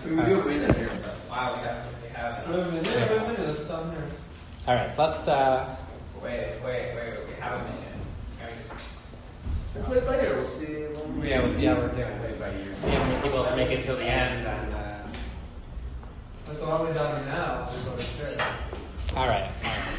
We do wait in here. Wow, we have. Wait a minute. Let's stop here. All right, so let's. Wait. We have a minute. Can we just... We'll play it by ear. We'll see. Yeah, we'll see how we're doing. Play by ear. See how many people make it till the end. And, That's all the way down now. all right.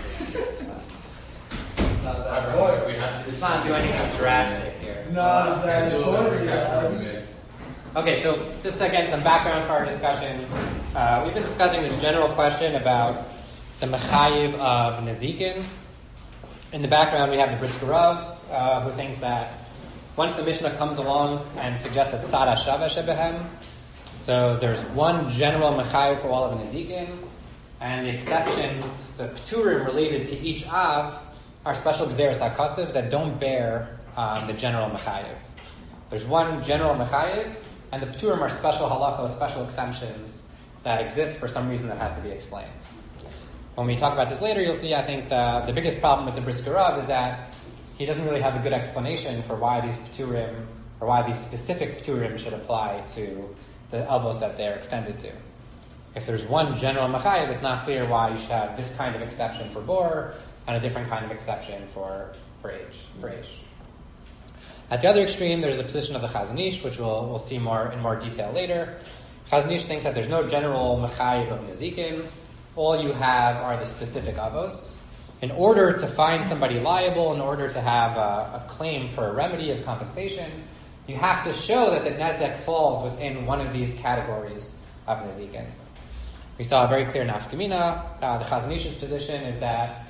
Not that boy. Let's not do anything drastic here. Not that boy. Okay, so just again some background for our discussion. We've been discussing this general question about the mechayiv of nezikin. In the background, we have the Brisker Rav, who thinks that once the Mishnah comes along and suggests that tzara shava shebehem, so there's one general mechayiv for all of nezikin, and the exceptions, the pturim related to each av, are special gzeres hakasivs that don't bear the general mechayiv. There's one general mechayiv, and the pturim are special halachos, special exemptions that exist for some reason that has to be explained. When we talk about this later, you'll see, I think, the biggest problem with the Brisker Rav is that he doesn't really have a good explanation for why these pturim, or why these specific pturim should apply to the avos that they're extended to. If there's one general mechayiv, it's not clear why you should have this kind of exception for bor and a different kind of exception for age. At the other extreme, there's the position of the Chazon Ish, which we'll see in more detail later. Chazon Ish thinks that there's no general mechayiv of nezikin. All you have are the specific avos. In order to find somebody liable, in order to have a claim for a remedy of compensation, you have to show that the nezek falls within one of these categories of nezikin. We saw a very clear nafkamina. The Chazon Ish's position is that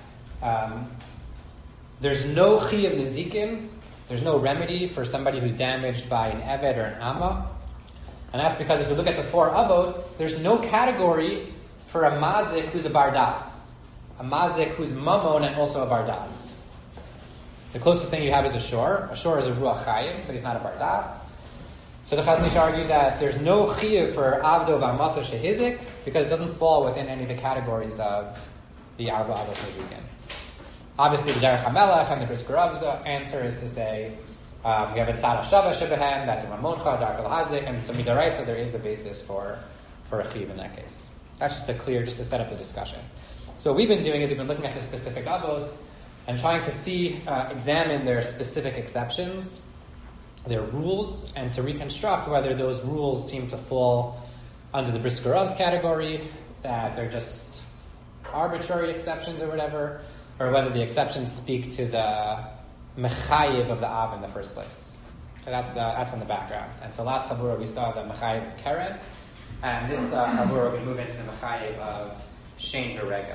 there's no chi of nezikin, there's no remedy for somebody who's damaged by an eved or an amma. And that's because if you look at the four avos, there's no category for a mazik who's a bardas, a mazik who's mamon and also a bardas. The closest thing you have is a shor. A shor is a ruach chayim, so he's not a bardas. So the Chazon Ish argues that there's no chiyuv for avdo v'amasa shehizik because it doesn't fall within any of the categories of the arba avos nezikin. Obviously, the Derech HaMelech and the Brisker Rav's answer is to say we have a tzara shava shebehem, that the ramoncha, darkal hazik, and so midaraisa there is a basis for a chiyuv in that case. That's just to set up the discussion. So what we've been doing is we've been looking at the specific avos and trying to examine their specific exceptions, their rules, and to reconstruct whether those rules seem to fall under the Brisker Rav's category, that they're just arbitrary exceptions or whatever, or whether the exceptions speak to the mechayiv of the av in the first place. So that's in the background. And so last chabura we saw the mechayiv of keren, and this chabura we move into the mechayiv of shein v'regel.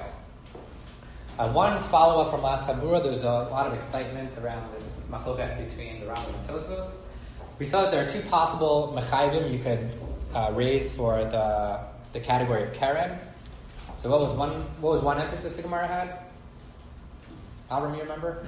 One follow-up from last chabura, there's a lot of excitement around this machlokas between the Rambam and Tosfos. We saw that there are two possible mechayivim you could raise for the category of keren. So what was one emphasis the Gemara had? Avram, you remember?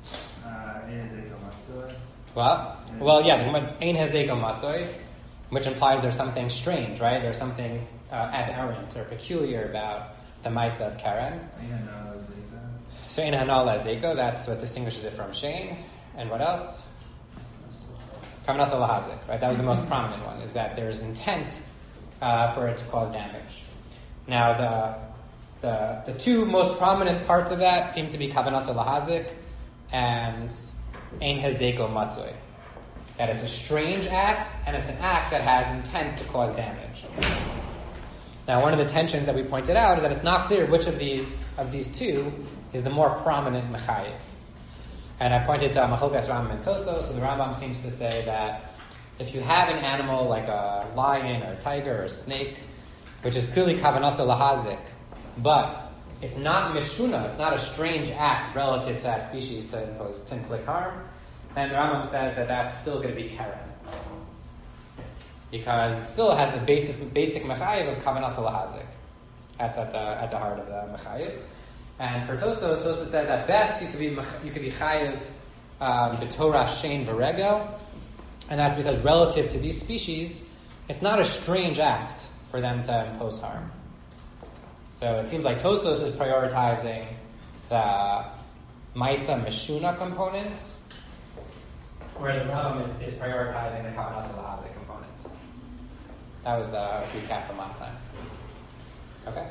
Well, yeah, ein hazeko matzoi, which implies there's something strange, right? There's something aberrant or peculiar about the Maisa of Karen. So ein hanal hazeko, that's what distinguishes it from shein. And what else? Kavanas lahazik, right? That was the most prominent one, is that there's intent for it to cause damage. Now, the two most prominent parts of that seem to be kavanas lahazik and ein hazeko matzoi. That it's a strange act, and it's an act that has intent to cause damage. Now, one of the tensions that we pointed out is that it's not clear which of these two is the more prominent mechayiv. And I pointed to Machlokes Rambam and Tosfos, so the Rambam seems to say that if you have an animal like a lion or a tiger or a snake, which is clearly kavanas lahazik, but it's not mishuna, it's not a strange act relative to that species to inflict harm, then the Rambam says that that's still going to be keren. Because it still has the basic mechayiv of kavanas lahazik. That's at the heart of the mechayiv. And for Tosfos says at best you could be chayiv b'torah shein v'regel, and that's because relative to these species, it's not a strange act for them to impose harm. So it seems like Tosfos is prioritizing the Maisa Meshuna component, whereas the Rambam is prioritizing the Kavanas Lahazik component. That was the recap from last time. Okay.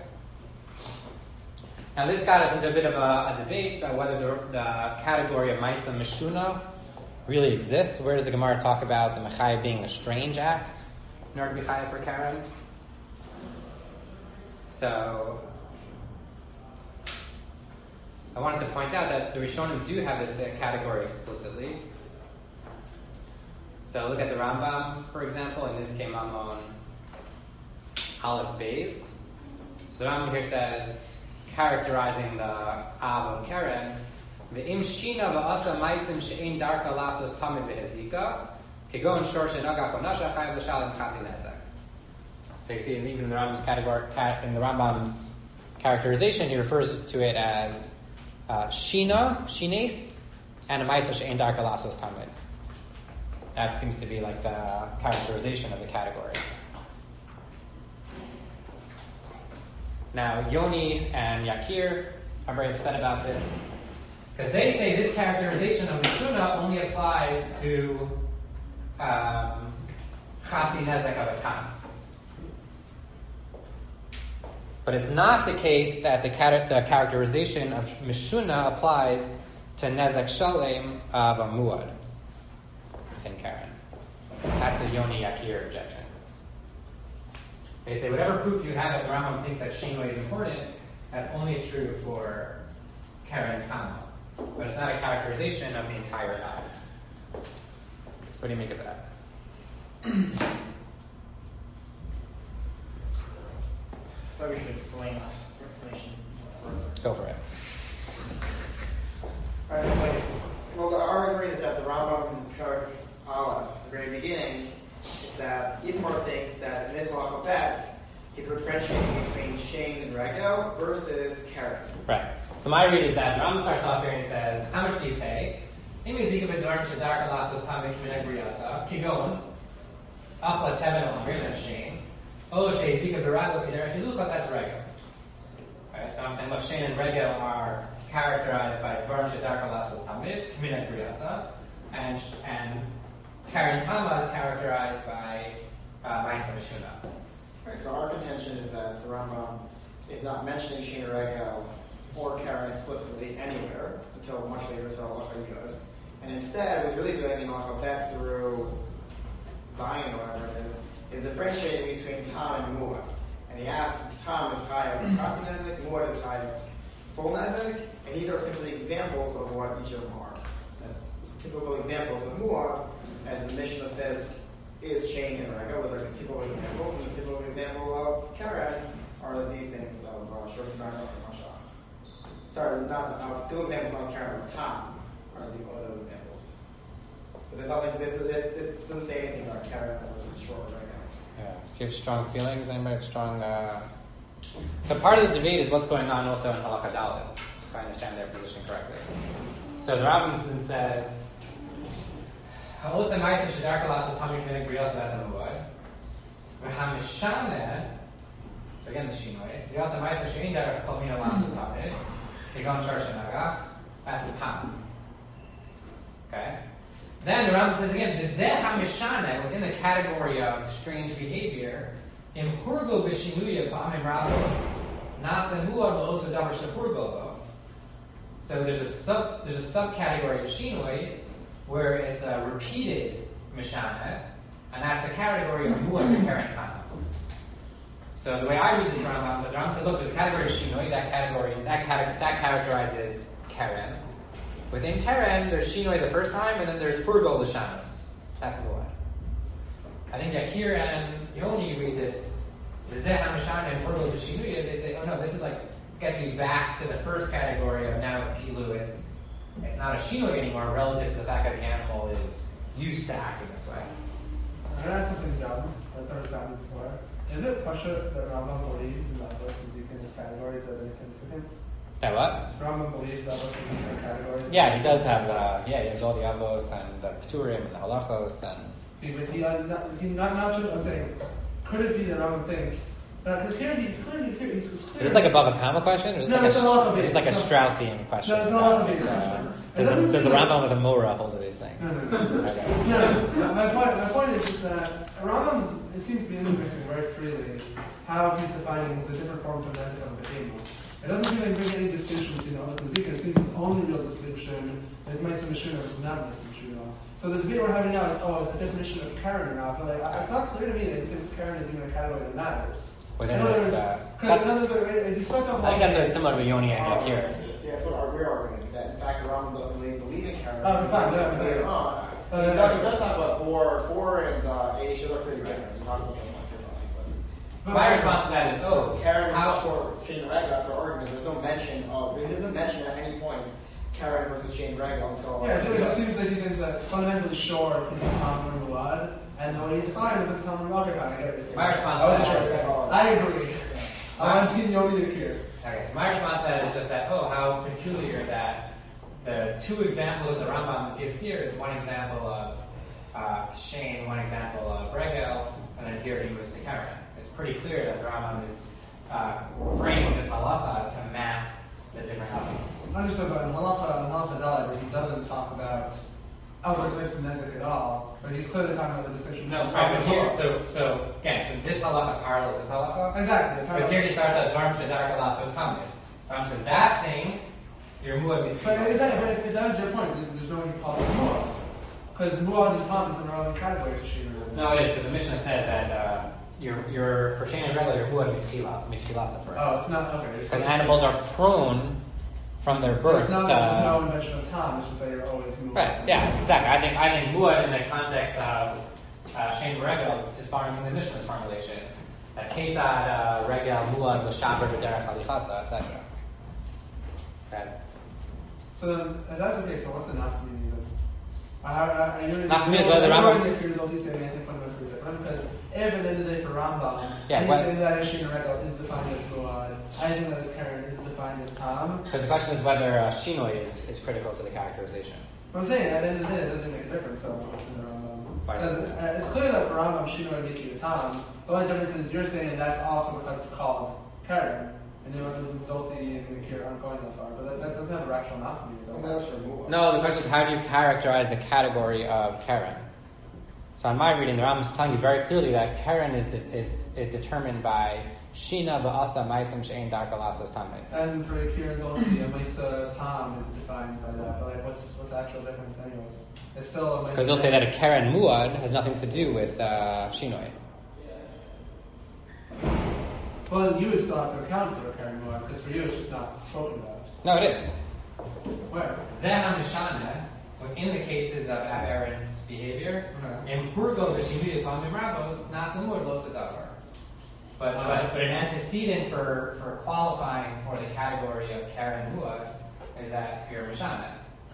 Now this got us into a bit of a debate about whether the category of Maisa Meshuna really exists. Where does the Gemara talk about the Mechaya being a strange act in order to be Chaya for Karen? So I wanted to point out that the Rishonim do have this category explicitly. So look at the Rambam, for example, and this came up on Aleph Beis. So the Rambam here says, characterizing the Av of Karen, Ve'im shina va'asa maisim she'ein darka lasos tamid ve'hezika, kegon shor she'nagach onasha chayav l'shalim chatzi nezek. So you see, even in the Rambam's in the Rambam's characterization, he refers to it as shines, and a maisa she'ein darka lasos tamid. That seems to be like the characterization of the category. Now, Yoni and Yakir are very upset about this because they say this characterization of Meshuna only applies to Chatzi Nezek of a Tam. But it's not the case that the characterization of Meshuna applies to Nezek Shalem of a Muad within Karen. That's the Yoni Yakir objection. They say whatever proof you have that the Rambam thinks that Shinway is important, that's only true for Karen Kama. But it's not a characterization of the entire Av. So what do you make of that? Maybe we should explain explanation further. Go for it. Alright, well, the argument is that the Rambam in Perek Aleph, the very beginning, is that Yitmar thinks that in this Halacha Bet, he's differentiating between Shane and Regel versus Karen. Right. So my read is that the Rambam starts off here and says, how much do you pay? Kigon, Achla Teven Omer, that's Shane. Zika Barago Kedera Hilucha, that's Regel. Right, so I'm saying, look, Shane and Regel are characterized by Dvarim Shedarka Lasos Tamid, Kminek Briyasa, and Karen Tama is characterized by Maisa Meshuna. Right, so our contention is that the Rambam is not mentioning Shane Regel or Karen explicitly anywhere until much later, so Halacha Yud. And instead, what's really doing in Halacha Bet through Zion or whatever it is differentiating between Tam and Muad. And he asks, Tam is Chayav Chatzi Nezek, Muad is Chayav full Nezek, and these are simply examples of what each of them are. Typical examples of Muad, as the Mishnah says, is Shane and Regel. Those are typical examples. And the typical example of Karen are these things of Shoshanai and Mashach. Sorry, not two examples of Karen, but Tam are the other examples. But there's nothing, this doesn't say anything about Karen versus short Regel. Yeah. So you have strong feelings? Anybody have strong... So part of the debate is what's going on also in Halacha Dalet, if I understand their position correctly. So the Rambam says, Ha'osa Maisa Shedarka Lasos Tamid Kminek Briyasa, that's a Muad. V'hamishane, so again the Shinoi, Briyasa Maisa She'in Darach Kalmina Lasos Tamid, Kegon Shar Shenagach, that's a Tam. Okay? Then the Rambam says again, B'zeh HaMishane, within the category of strange behavior, Im Hurgo B'shinuya Pa'amim Rabos, Nasa Muad Lo'osu Davar Shapurgo. So there's a subcategory of Shinoi where it's a repeated Mishana, and that's the category of Muad and Karen Kana. So the way I read this Rambam, the Rambam says, look, there's a category of Shinoi, that characterizes Karen. Within Karen, there's Shinoi the first time, and then there's Furgo Lishanos. That's Muad. I think Yakir and Yoni read this, the Zeh HaMishana and Furgo Lishinuya, they say, oh no, this is like, gets you back to the first category of now it's Kilu, it's not a Shinoi anymore relative to the fact that the animal is used to acting this way. I'm going to ask something dumb. That's never done before. Is it Pasha that Rambam believes in the Avos and Zika as categories of any significance? That what? Rambam believes Avos and Zika categories? Yeah, he does have he has all the Avos and the Keturim and the Halachos and... I'm saying, could it be that Rambam thinks because here he's clear. Is this like a Bava Kama question? Or just no, like it's a Straussian question? No, it's not a big question. Does the Rambam with a Mora hold of these things? No. Okay. No, my point is just that Rambam, it seems to be intermixing very freely how he's defining the different forms of Nezek of Behema. It doesn't seem like there's any distinction between the Avos and Zika. It seems his only real distinction is Meisim Mishuna versus not Meisim Mishuna. So the debate we're having now is, is the definition of Karen or not, but it's not clear to me that he thinks Karen is even a category that matters. Within in other this, words, he starts off I think that's similar to Yoni and Yakir. Yeah, that's what we're arguing. That in fact, the Rambam doesn't really believe in Karen. Fine, Later on, he does talk about Bor and A should look pretty different. He talks about them like My response to that is, Karen is how short Shane Rega after argument. There's no mention of. It doesn't mention at any point Karen versus Shane Rega until. Yeah, it seems like he thinks that fundamentally short is Tom and Muad, and when he defined it as Tom and Muad, okay, fine, I get it. My response to that is, I agree. I'm on Team Yoni Yakir. okay, so my response to that is just that, how peculiar that the two examples that the Rambam gives here is one example of Shane, one example of Regel, and then here he was the Karen. It's pretty clear that the Rambam is framing this halacha to map the different elements. I understand, but in Halacha Dalet, where he doesn't talk about outward types of Nezek at all, but he's clearly talking about the distinction. No, right, but here, so this halacha parallels this halacha. Exactly. Because here he starts as Varm Shadar Kalasos Tamid. Varm says that thing, your Muad But if that is your point, there's no way to call it Muad. Because Muad and Tom is in their own category to Shira. No, it is, because the Mishnah says that you're for Shane and Regel, you're Muad Mitchila Sefer. Oh, it's not, okay. Because animals are prone from their birth. So there's no invention of Tom, it's just that you're always Muad. Right, yeah, exactly. I think Muad in the context of Shane and Regel is following the Mishnah's formulation. That Kesad, Regel, Muad, L'Shaber, B'derech, Alichasa, etc. Okay. So then, if that's the case, so what's the Nafkamini then? Nafkamini is whether the Rambam... Because if at the end of the day for Rambam, Yeah, anything that is Shina Regel is defined as Muad, anything that is Karen is defined as Tom. Because the question is whether Shinoi is critical to the characterization. But I'm saying, at the end of the day, it doesn't make a difference so much in the Rambam. Because it's clear that for Rambam, Shinoi makes you a Tom. The only difference is you're saying that's also because it's called Karen. And you know, the Zolti and the Kira aren't going that far. But that doesn't have a rational Nafkamini. No, the question is how do you characterize the category of Karen? So in my reading, the Rambam is telling you very clearly that Karen is determined by Shina v'asa ma'asim she'ein darka lasas tamid. And for Kira and Zolti, a Maisa Tom is defined by that. But like, what's the actual difference anyways? It's still a Maisa. Because they'll say that a Karen Muad has nothing to do with Shinoi. Well, you would still have to account for a Karen Muad, because for you it's just not spoken about. No, it is. Where? Zeh HaMishana, within the cases of aberrant behavior, in Purgo v'Shinui Pam Mimragos, Nasamur Lo Sedavar. But an antecedent for qualifying for the category of Karen Muad is that you're Mishana.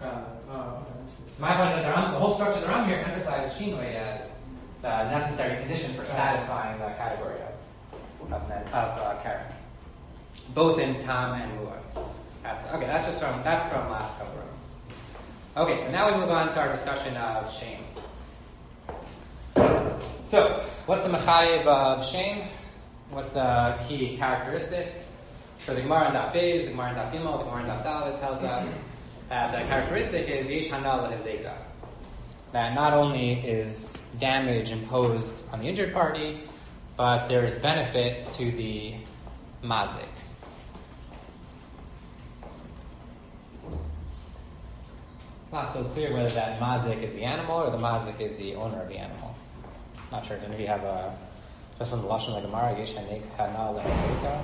My point is that the whole structure of the Ram here emphasizes Shinoi as the necessary condition for satisfying that category of Karen, both in Tam and Muad. Okay, that's from last couple room. Okay, so now we move on to our discussion of shame. So, what's the mechayev of shame? What's the key characteristic? So the Gemara in Daf Beis, the Gemara in Daf Gimel, the Gemara in Daf Dalet tells us that the characteristic is yesh hana lehezeka. That not only is damage imposed on the injured party, but there is benefit to the mazik. It's not so clear whether that mazik is the animal or the mazik is the owner of the animal. Not sure. Maybe have a just from the lashon like Gemara yesh hana lehezeka.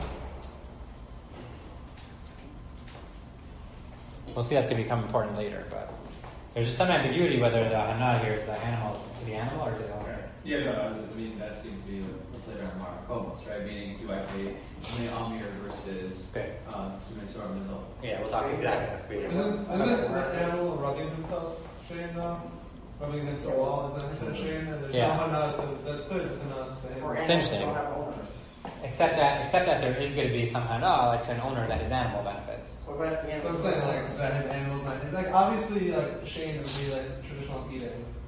We'll see that's going to become important later, but there's just some ambiguity whether the hana here is the animal to the animal or to the owner. Yeah, no, I mean, that seems to be what's later on Markovos, right? Meaning, do I pay Mune Amir versus Mune Sor Mizol? Yeah, we'll talk exactly. That's great. Isn't the animal rubbing himself, Shane, rubbing against the wall? Isn't that Shane? And there's no hana, that's good. It's interesting. Except that there is going to be some hana, like to an owner that his animal benefits. What about the So animal? I'm saying, like, that his animals benefit. Like, obviously, like, Shane would be, like, traditional eating.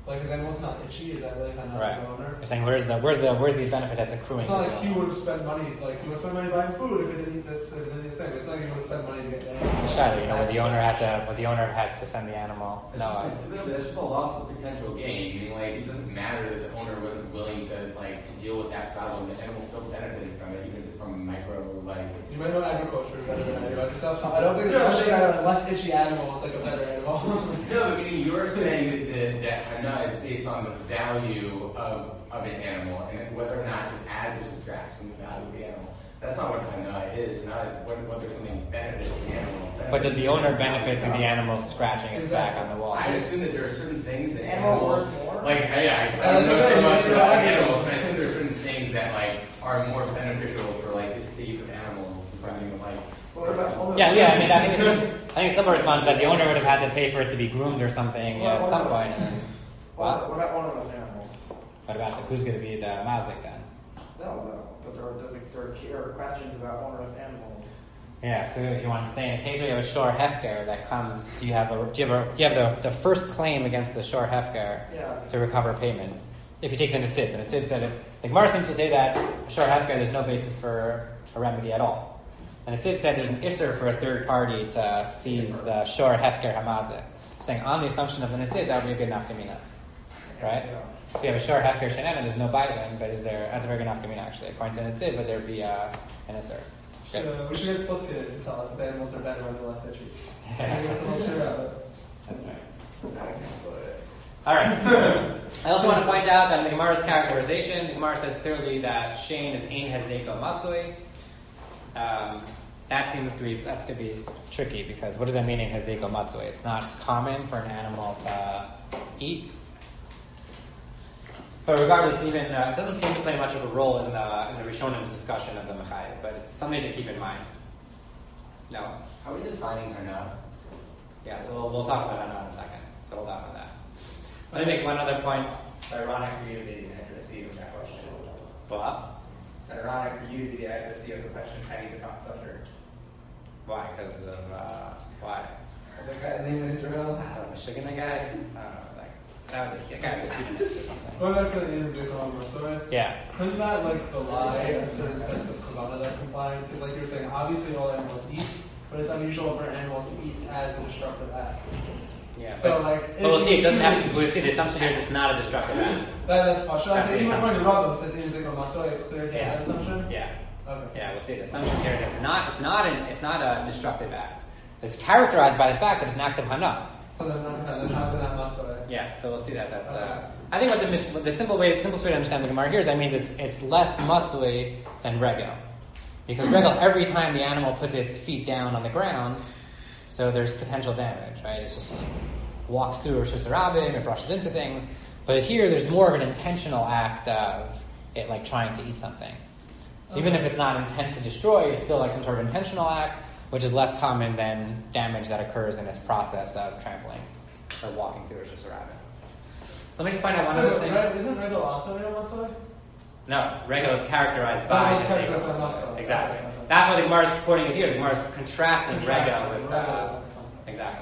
Like his animal's not itchy, is that really kind of Right. the owner? You're saying where's the benefit that's accruing? It's not to like the he owner? would spend money, like he would spend money buying food if he didn't eat this, if he didn't eat this thing. It's not like he would spend money to get the animal. It's a shadow, where the owner had to send the animal. No, That's just a loss of potential gain. Meaning, like, it doesn't matter that the owner wasn't willing to deal with that problem. The animal still benefited from it, even if it's from a micro, You might know agriculture better than I do. I don't think there's anything that a less itchy animal is like a better animal. No, but meaning you're saying that hana is based on the value of an animal and whether or not it adds or subtracts from the value of the animal. That's not what hana is. Hana is whether something benefits the animal. but does the owner benefit through the animal scratching its back on the wall? I assume that there are certain things that Animal animals, worth more? I don't know so much about animals, but I assume there are certain things that are more beneficial for the state of animals. Something What about owners? Yeah. I mean, I think some response that the owner would have had to pay for it to be groomed or something at some point. What about ownerless animals? What about who's going to be the mazik then? No, but there are questions about ownerless animals. Yeah. So if you want to say, in a case where you have a shor hefker that comes, do you have the first claim against the shor hefker Yeah. to recover payment? If you take the netziv, and netziv said it. Like Mar seems to say that shor hefker, there's no basis for a remedy at all. And Netziv said there's an isser for a third party to seize the shor hefker hamazik, saying on the assumption of the netziv that would be a good nafkamina, right? If you have a shor hefker shenem, there's no bailim, but that's a very good nafkamina actually. According to netziv, but there'd be an isser. We should get Flip Kid to tell us if animals are better when they're less itchy. That's right. All right. I also want to point out that in the Gemara's characterization, the Gemara says clearly that Shane is ein hazeko matzoi. That seems to be tricky because what does that mean in hazeko matzoi? It's not common for an animal to eat. But regardless, even it doesn't seem to play much of a role in the Rishonim's discussion of the Mechayev, but it's something to keep in mind. No. How are we defining hana? Yeah, so we'll talk about that in a second. So hold on to that. Let me make one other point. It's ironic for you to be the accuracy of that question. What? It's ironic for you to be the accuracy of the question, how do you define thunder? Why? Because of why? The guy's name is Israel. I don't know, Michigan the guy? That was a guy's a humanist or something. Going back to the end of the story. Yeah. Couldn't that belie a certain sense of kavana that's implied? Because like you were saying, obviously all animals eat, but it's unusual for an animal to eat as a destructive act. Yeah. So But we'll see. It doesn't have to. We'll see. The assumption here is it's not a destructive act. That's partial. That's the Even assumption. when Rabbi says anything on Matzoi, it's clear that assumption. Yeah. Okay. Yeah. We'll see. The assumption here is it's not a destructive act. It's characterized by the fact that it's an act of hana. So then how's it not Matzoi? Yeah. So we'll see that. That's. I think what the simplest way to understand the Gemara here is that means it's less matzui than regel, because regel every time the animal puts its feet down on the ground, so there's potential damage, right? It's just walks through Rosh Hashanah, it brushes into things. But here, there's more of an intentional act of it, like trying to eat something. So even if it's not intent to destroy, it's still like some sort of intentional act, which is less common than damage that occurs in this process of trampling or walking through Rosh Hashanah. Let me just find out one other thing. Isn't regel also in Matzoi? No, regel is characterized by the same. Exactly. That's why the Gemara is quoting it here. The Gemara is contrasting regel with exactly.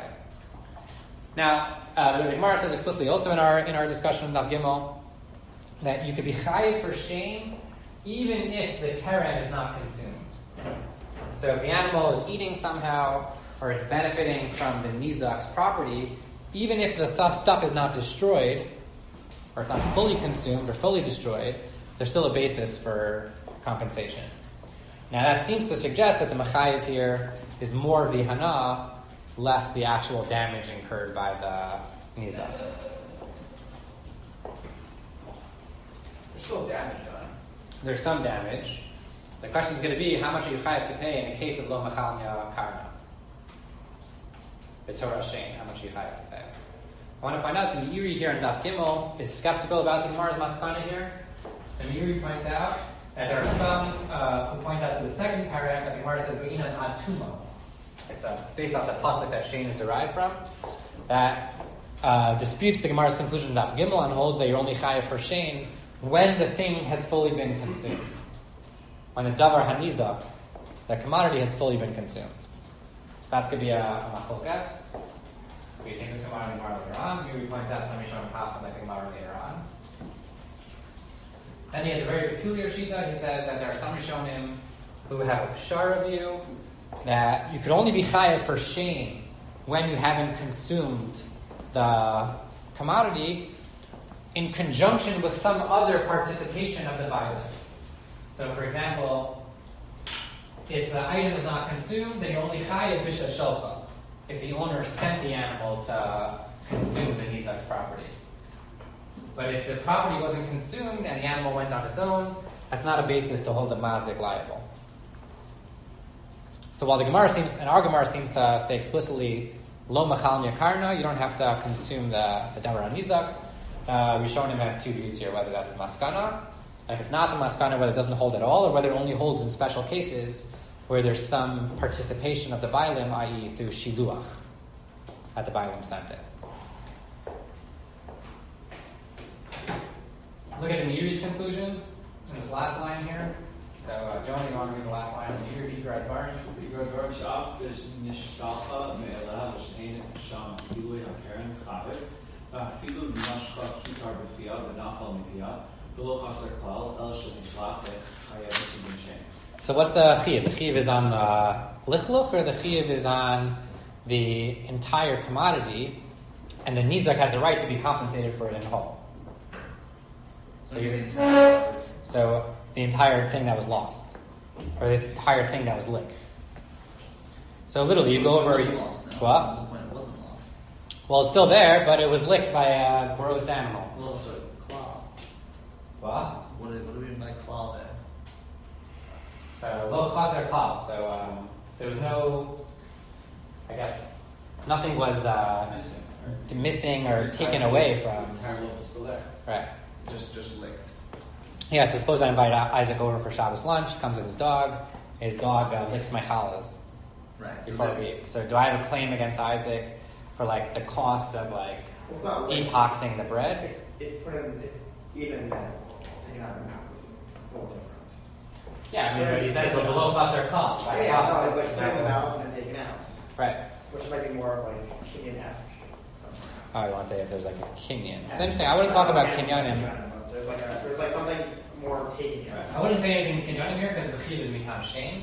Now, the Gemara says explicitly also in our discussion of Daf Gimel that you could be chayiv for shame even if the keren is not consumed. So if the animal is eating somehow or it's benefiting from the nizak's property, even if the stuff is not destroyed or it's not fully consumed or fully destroyed, there's still a basis for compensation. Now that seems to suggest that the mechayiv here is more of the hana, less the actual damage incurred by the nizak. There's still damage done. There's some damage. The question is going to be, how much are you chayiv to pay in a case of lo mechalnya karna? The Torah Shein, how much are you chayiv to pay? I want to find out, the Meiri here in Daf Gimel is skeptical about the Gemara's Maskana here. The Meiri points out that there are some who point out to the second paragraph that the Gemara says, Ve'inan ad tumo. It's based off the pasuk that Shein is derived from, that disputes the Gemara's conclusion in Daf Gimel and holds that you're only chayiv for Shein when the thing has fully been consumed. When the davar hanizak, the commodity has fully been consumed. So that's going to be a machlokes. we take this Gemara and Gemara later on. Maybe we point out some Rishonim Pasuk like the Gemara later on. Then he has a very peculiar shita. He says that there are some Rishonim who have a pshara view that you could only be chayav for shein when you haven't consumed the commodity in conjunction with some other participation of the violent. So, for example, if the item is not consumed, then you're only chayav b'sha shelcha. If the owner sent the animal to consume the nizak's property. But if the property wasn't consumed and the animal went on its own, that's not a basis to hold a mazik liable. So while the Gemara seems, and our Gemara seems to say explicitly, lo machal miyakarna, you don't have to consume the davar nizak. Rishonim have two views here, whether that's the maskana, and if it's not the maskana, whether it doesn't hold at all, or whether it only holds in special cases where there's some participation of the bailim, i.e. through shiluach, at the bailim sent it. Look at the Meiri's conclusion in this last line here. So, Jonah, you want to read the last line of the Meiri, Bikar Advarim? Bikar Advarim, Sha'af nishtacha me'elav v'shein sham kilui ha'keren cha'iv v'afilu nashcha kitar b'fiyah v'nafal mipiyah v'lo chaser klal el she'nizlach v'chayev v'shein shein. So what's the chiyuv? The chiyuv is on the lichluch, or the chiyuv is on the entire commodity, and the nizak has a right to be compensated for it in whole. So the entire thing that was lost, or the entire thing that was licked. So literally, you go over. It wasn't lost, no. What? At one point it wasn't lost. Well, it's still there, but it was licked by a gross animal. Well, sorry, claw. What? What do we mean by claw there? So lo chazer klal. So there was no, I guess, nothing was missing or taken away from. The entire loaf is still there. Right. Just licked. Yeah, so suppose I invite Isaac over for Shabbos lunch, he comes with his dog licks my challahs Right. before we eat. So do I have a claim against Isaac for like the cost of like It's not like detoxing the bread? If put in, if even then, taken out of the mouth, no difference. Yeah, I mean, but he says well, below chazer klal. So Yeah, no, it's like put in the mouth and then taken out, Right. which might be more of like Kenyan-esque. Oh, you want to say if there's like a kinyan. It's interesting. I wouldn't talk about kinyanim. There's like something more taken. I wouldn't say anything kinyanim here because the chiyuv is become shame.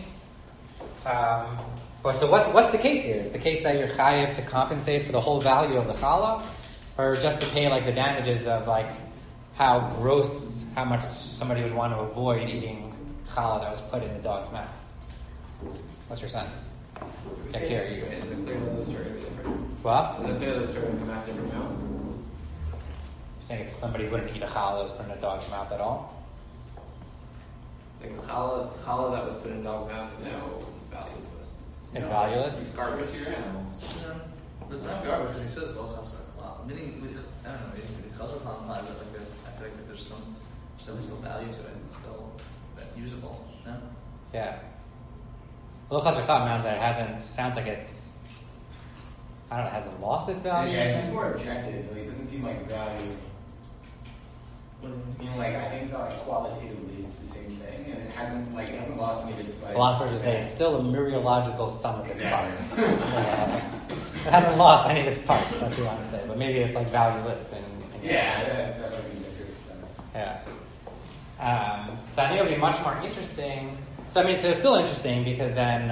But so what's the case here? Is the case that you're chayiv to compensate for the whole value of the challah, or just to pay like the damages of like how much somebody would want to avoid eating challah that was put in the dog's mouth? What's your sense? Yeah, Kira, you. Is it clear that those are going to be different? What? Is it clear that those are going to come out different mouths? You're saying if somebody wouldn't eat a challah that was put in a dog's mouth at all? Like the challah that was put in a dog's mouth is now valueless. It's valueless? It's garbage to your animals. Yeah. But it's not garbage. He says lo chaser claw. Meaning, I don't know. Maybe chaser claw implies that like I feel like there's still value to it. It's still usable. No. Yeah. Lo chazer klal means that it sounds like it's, I don't know, hasn't lost its value. Yeah, it seems more objective. Like, it doesn't seem like value. I mean, like, I think like qualitatively it's the same thing, and it hasn't lost any of its like. Philosophers would say it's still a mereological sum of its Exactly. parts. It hasn't lost any of its parts, that's what you want to say. But maybe it's like valueless. That might be different. Yeah. So I think it would be much more interesting. So I mean, so it's still interesting because then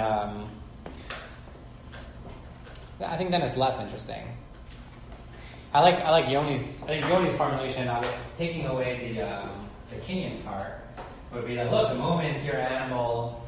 I think then it's less interesting. I like Yoni's. I think Yoni's formulation of taking away the kinyan part would be that look, the moment your animal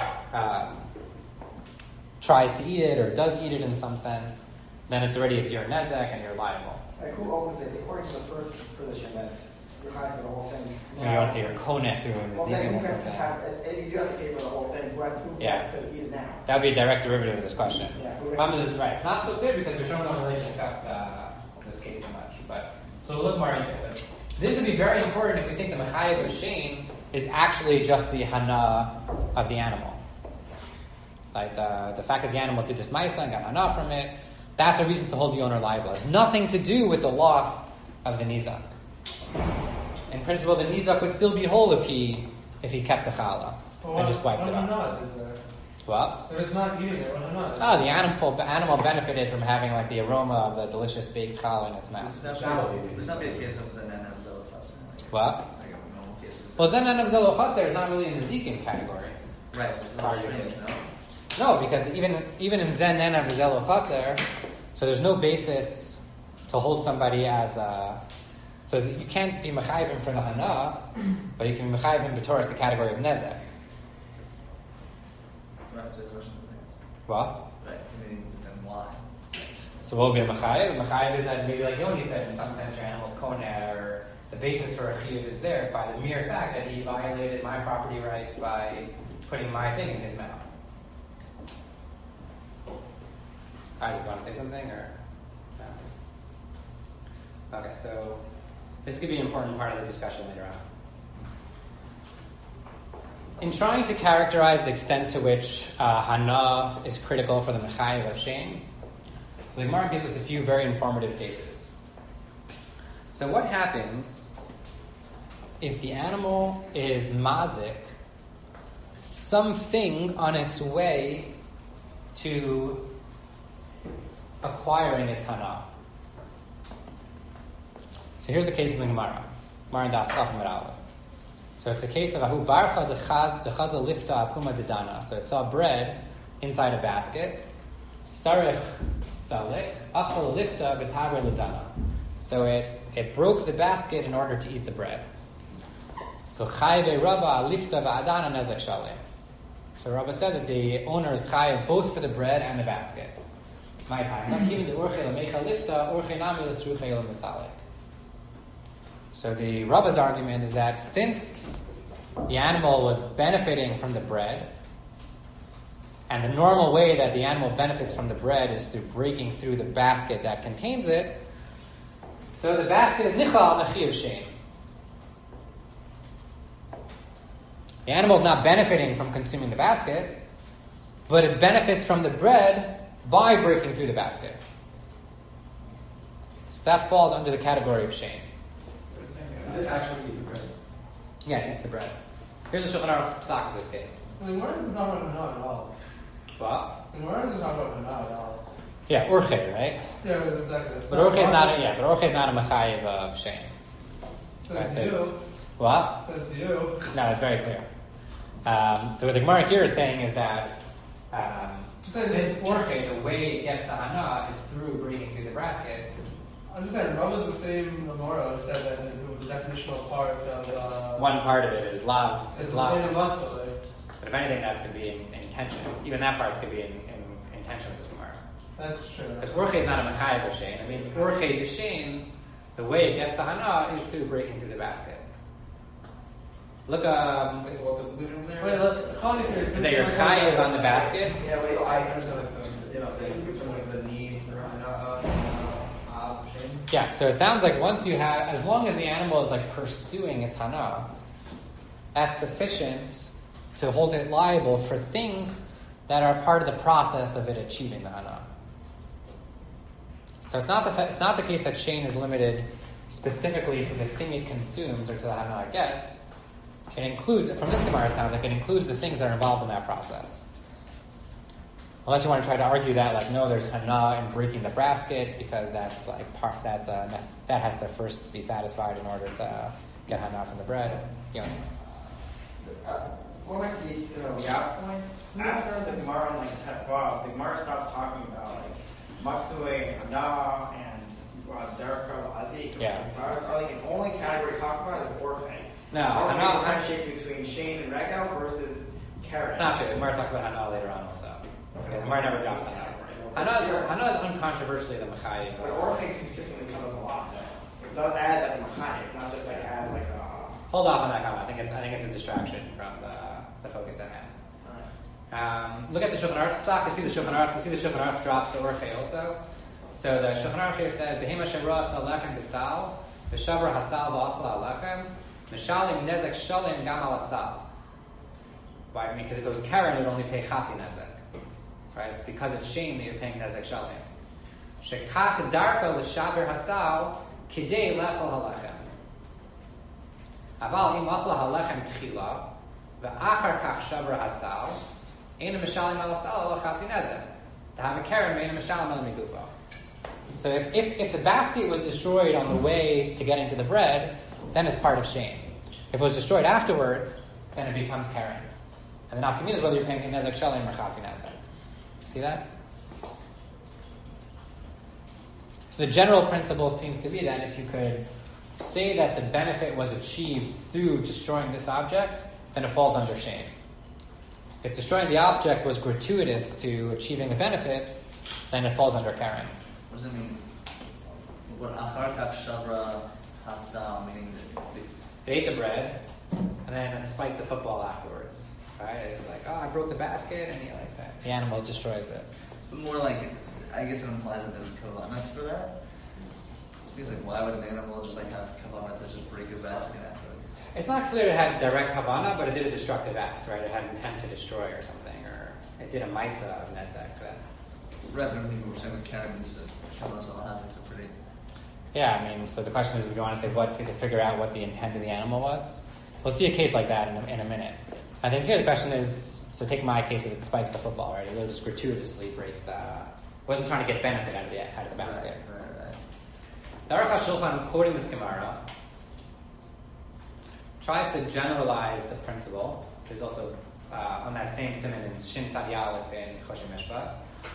tries to eat it or does eat it in some sense, then it's your nezek and you're liable. Like who opens it? According to the first position that you're high for the whole thing. Maybe you want to say you're konech through in the Well, then Zekin who or has to something. have, if you do have to pay for the whole thing, who has to eat it now? That would be a direct derivative of this question. Yeah. Problem is, right, it's not so clear because Rishonim don't really discuss this case so much. But so we'll look more into it. This would be very important if we think the mechayev of shein is actually just the hana of the animal. Like the fact that the animal did this ma'isa and got hana from it, that's a reason to hold the owner liable. It has nothing to do with the loss of the nizak. In principle, the nizak would still be whole if he kept the challah and just wiped it off. What? If it's not eating it, why not? Oh, the animal benefited from having like the aroma of the delicious baked challah in its mouth. There's not be a case of Zanen and Zelochas. What? Like a normal case of Well, Zanen of Zelochaser is not really in the Zikin category. Right, so it's not strange, no? No, because even in Zanen of Zelochaser, so there's no basis to hold somebody as a... So that you can't be Mechayivim for the Hana, but you can be Mechayivim b'Torah the category of Nezek. Right, is that question? What? Right, I mean, then why? So what would be a Mechayiv? Mechayiv is that maybe like Yoni said, in some sense your animal's koneh, or the basis for a Chiyuv is there by the mere fact that he violated my property rights by putting my thing in his mouth. Isaac, you want to say something? Or no? Okay, so this could be an important part of the discussion later on. In trying to characterize the extent to which Hana is critical for the Mechayiv of Shame, so the Gemara gives us a few very informative cases. So what happens if the animal is mazik something on its way to acquiring its Hana? So here's the case in the Gemara. Gemara Daf Chaf Amud Aleph. So it's a case of Ahu Barcha Dechaza Lifta Apuma Dedana. So it saw bread inside a basket. Sarech Salek Achal Lifta B'Taver Ledana. So it broke the basket in order to eat the bread. So Chayve Rabba Lifta V'Adana Nezek Shalem. So Rabba said that the owner is chayav both for the bread and the basket. My time. Even the Urche Lamecha Lifta Urche Nami L'Sruche L'Mesalek. So the Rabba's argument is that since the animal was benefiting from the bread, and the normal way that the animal benefits from the bread is through breaking through the basket that contains it, so the basket is nichal al Chiyuv Shein. The animal is not benefiting from consuming the basket, but it benefits from the bread by breaking through the basket. So that falls under the category of Shein. Is it actually the bread? Yeah, it's the bread. Here's a Shulchan Aruch psak in this case. I mean, where does it not about Hana at all? What? I mean, where does it not about Hana at all? Yeah, Urche, right? Yeah, exactly. But Urche is not a Mechayiv of Shein. Says to you. What? Says to you. No, it's very clear. What the Gemara here is saying is that since Urche, the way it gets the Hana is through breaking through the basket. I understand. Rabba's the same Gemara said that it was the definitional part of. One part of it is lav. It's Is the lav. same muscle, right? But if anything, that's could be in tension. Even that part could be in tension with this Gemara. That's true. Because Urche is not a Mechayiv of Shein. It means Urche to Shein, the way it gets the Hana is through breaking through the basket. Look, What's the conclusion there? Wait, let's. is that your Chayiv on the basket? Yeah, wait, I understand like the need for shame. Yeah, so it sounds like once you have, as long as the animal is like pursuing its Hana, that's sufficient to hold it liable for things that are part of the process of it achieving the Hana. So it's not the case that Shein is limited specifically to the thing it consumes or to the Hana it gets. It includes, from this Gemara, it sounds like it includes the things that are involved in that process. Unless you want to try to argue that, like, no, there's Hana in breaking the basket because that's like that has to first be satisfied in order to get Hana from the bread. Yoni. Going back to the Yas point, after the Gemara on like Tetvav, the Gemara stops talking about like Matsue, Hana, and Derek Azik. Yeah. Are like the only category talked about is Orche. No, Orche Hana. differentiate between Shane and Regal versus Karen. It's not true. The Gemara talks about Hana later on also. Okay, the Gemara never drops Hana. Hana is uncontroversially the Mechayiv. But Orche consistently comes up a lot though. It does add like a Mechayiv, not just like as like a. Hold off on that comment. I think it's a distraction from the focus at hand. Look at the Shulchan Aruch psak. You see the Shulchan Aruch drops the Orche also. So the Shulchan Aruch here says, "Behema shemra salechem b'sal, v'shavra hasal v'achla alechem, mishalim nezek shalim gam al asal." Why? I mean, because if it was Karen, it would only pay chatzi nezek, right? It's because it's Shein that you're paying nezek shalim. Shekach darka l'shaber hasal kidei lechol halechem. Aval im achla halechem tchila, ve'achar kach shavra hasal, Eina mishalim al asal ala chatzin nezek. To have a keren, eina mishalim al migufo. So if the basket was destroyed on the way to getting to the bread, then it's part of shame. If it was destroyed afterwards, then it becomes keren. And the nafkamina is whether you're paying nezek shalim or chatzin nezek. See that? So the general principle seems to be that if you could say that the benefit was achieved through destroying this object, then it falls under shame. If destroying the object was gratuitous to achieving the benefits, then it falls under keren. What does it mean? What achar kach shavra hasal, meaning They ate the bread and then spiked the football afterwards. Right? It's like, oh, I broke the basket, and like that. The animal destroys it. more like, I guess it implies that there's kavanas for that. Because like, why would an animal just like have kavanas to just break his basket afterwards? It's not clear it had direct kavana, but it did a destructive act, right? It had intent to destroy or something, or it did a maisa of nezek. That's Right, but I think we were saying with Karen, you said kavanas al hazik's a pretty. yeah. I mean, so the question is, if you want to say what to figure out what the intent of the animal was, we'll see a case like that in a minute. I think here the question is, so take my case if it spikes the football, right? It just gratuitously breaks wasn't trying to get benefit out of the basket. Right. The Aruch HaShulchan, quoting this Gemara, tries to generalize the principle. There's also on that same siman in Shin Tzad Yalef in Choshim Mishpat.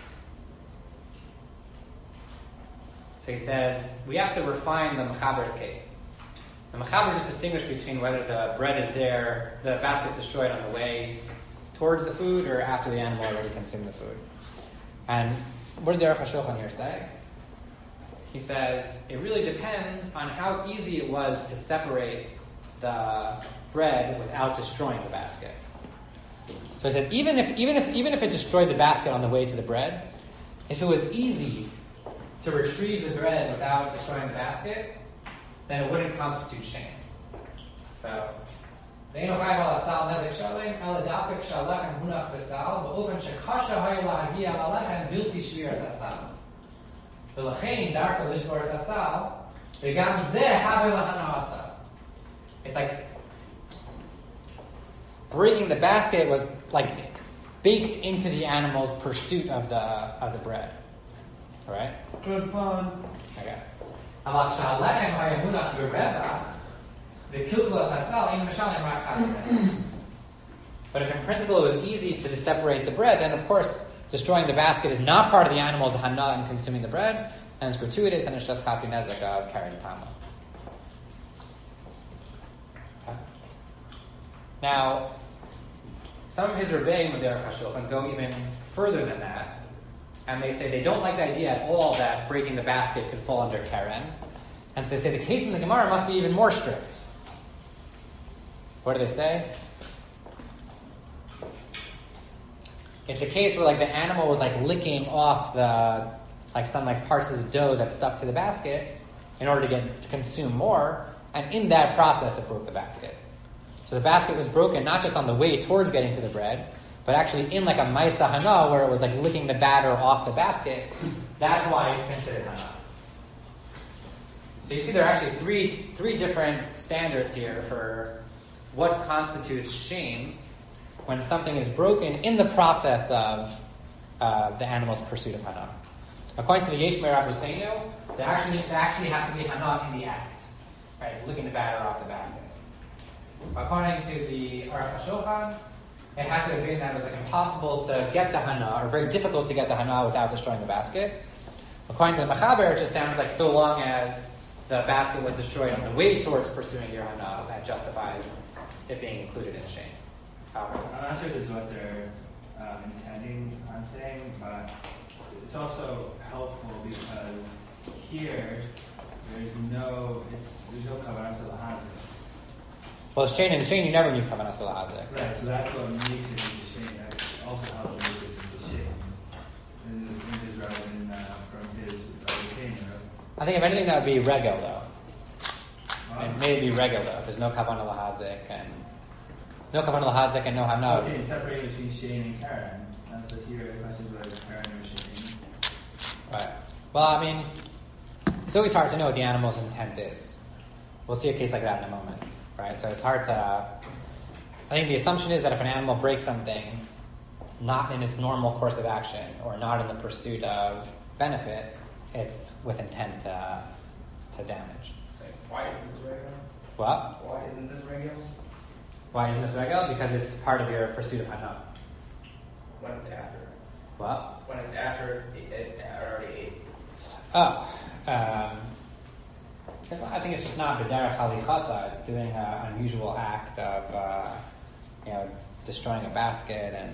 So he says we have to refine the Mechaber's case. The Mechaber just distinguished between whether the bread is there, the basket's destroyed on the way towards the food, or after the animal already consumed the food. And what does the Aruch HaShulchan here say? He says it really depends on how easy it was to separate the bread without destroying the basket. So he says even if it destroyed the basket on the way to the bread, if it was easy to retrieve the bread without destroying the basket, then it wouldn't constitute shame. So ואין הוא חייב על הסל נזק שלם, אלא דווקא כשהלחם הונח בסל, באופן שקשה היה להגיע ללחם בלתי שביר הסל. ולכן דרכו לשבור הסל, וגם זה הווה להנאה הסל. It's like breaking the basket was like baked into the animal's pursuit of the bread. All right? Good fun. Okay. אבל כשהלחם היה מונח ברווח, but if in principle it was easy to separate the bread, then of course destroying the basket is not part of the animal's hana in consuming the bread, and it's gratuitous, and it's just chatzin nezek of carrying tama. Okay. Now, some of his rebbeim with the Aruch HaShulchan go even further than that, and they say they don't like the idea at all that breaking the basket could fall under keren, and so they say the case in the Gemara must be even more strict. What do they say? It's a case where like the animal was like licking off some parts of the dough that stuck to the basket in order to consume more, and in that process it broke the basket. So the basket was broken not just on the way towards getting to the bread, but actually in like a ma'isa hana where it was like licking the batter off the basket. That's why it's considered hana. So you see there are actually three different standards here for what constitutes shame when something is broken in the process of the animal's pursuit of hana. According to the Yesh Me'er Rabbeinu, there actually has to be hana in the act. Right, it's licking the batter off the basket. According to the Aruch HaShulchan, it had to have been that it was like impossible to get the hana, or very difficult to get the hana without destroying the basket. According to the Mechaber, it just sounds like so long as the basket was destroyed on the way towards pursuing your hana, that justifies it being included in shame. I'm not sure this is what they're intending on saying, but it's also helpful because here there's no kavanas al hazek. Well, shame and shame, you never knew kavanas al hazek. Right, so that's what makes it into shame. That also helps to make this into shame. And this thing is relevant from his opinion. I think if anything, that would be regel, though. It may be regel, though. If there's no kavanah lahazek and no hana. I was saying separating between shame and karen. That's what here the question is whether it's karen or shame. Right. Well, I mean, it's always hard to know what the animal's intent is. We'll see a case like that in a moment, right? So it's hard to. I think the assumption is that if an animal breaks something, not in its normal course of action or not in the pursuit of benefit, it's with intent to damage. Like, why isn't this regular? What? Why isn't this regular? Why isn't this regular? Because it's part of your pursuit of hana. When it's after. What? When it's after it already ate. Oh. I think it's just not b'derech halichasa. It's doing an unusual act of, destroying a basket and.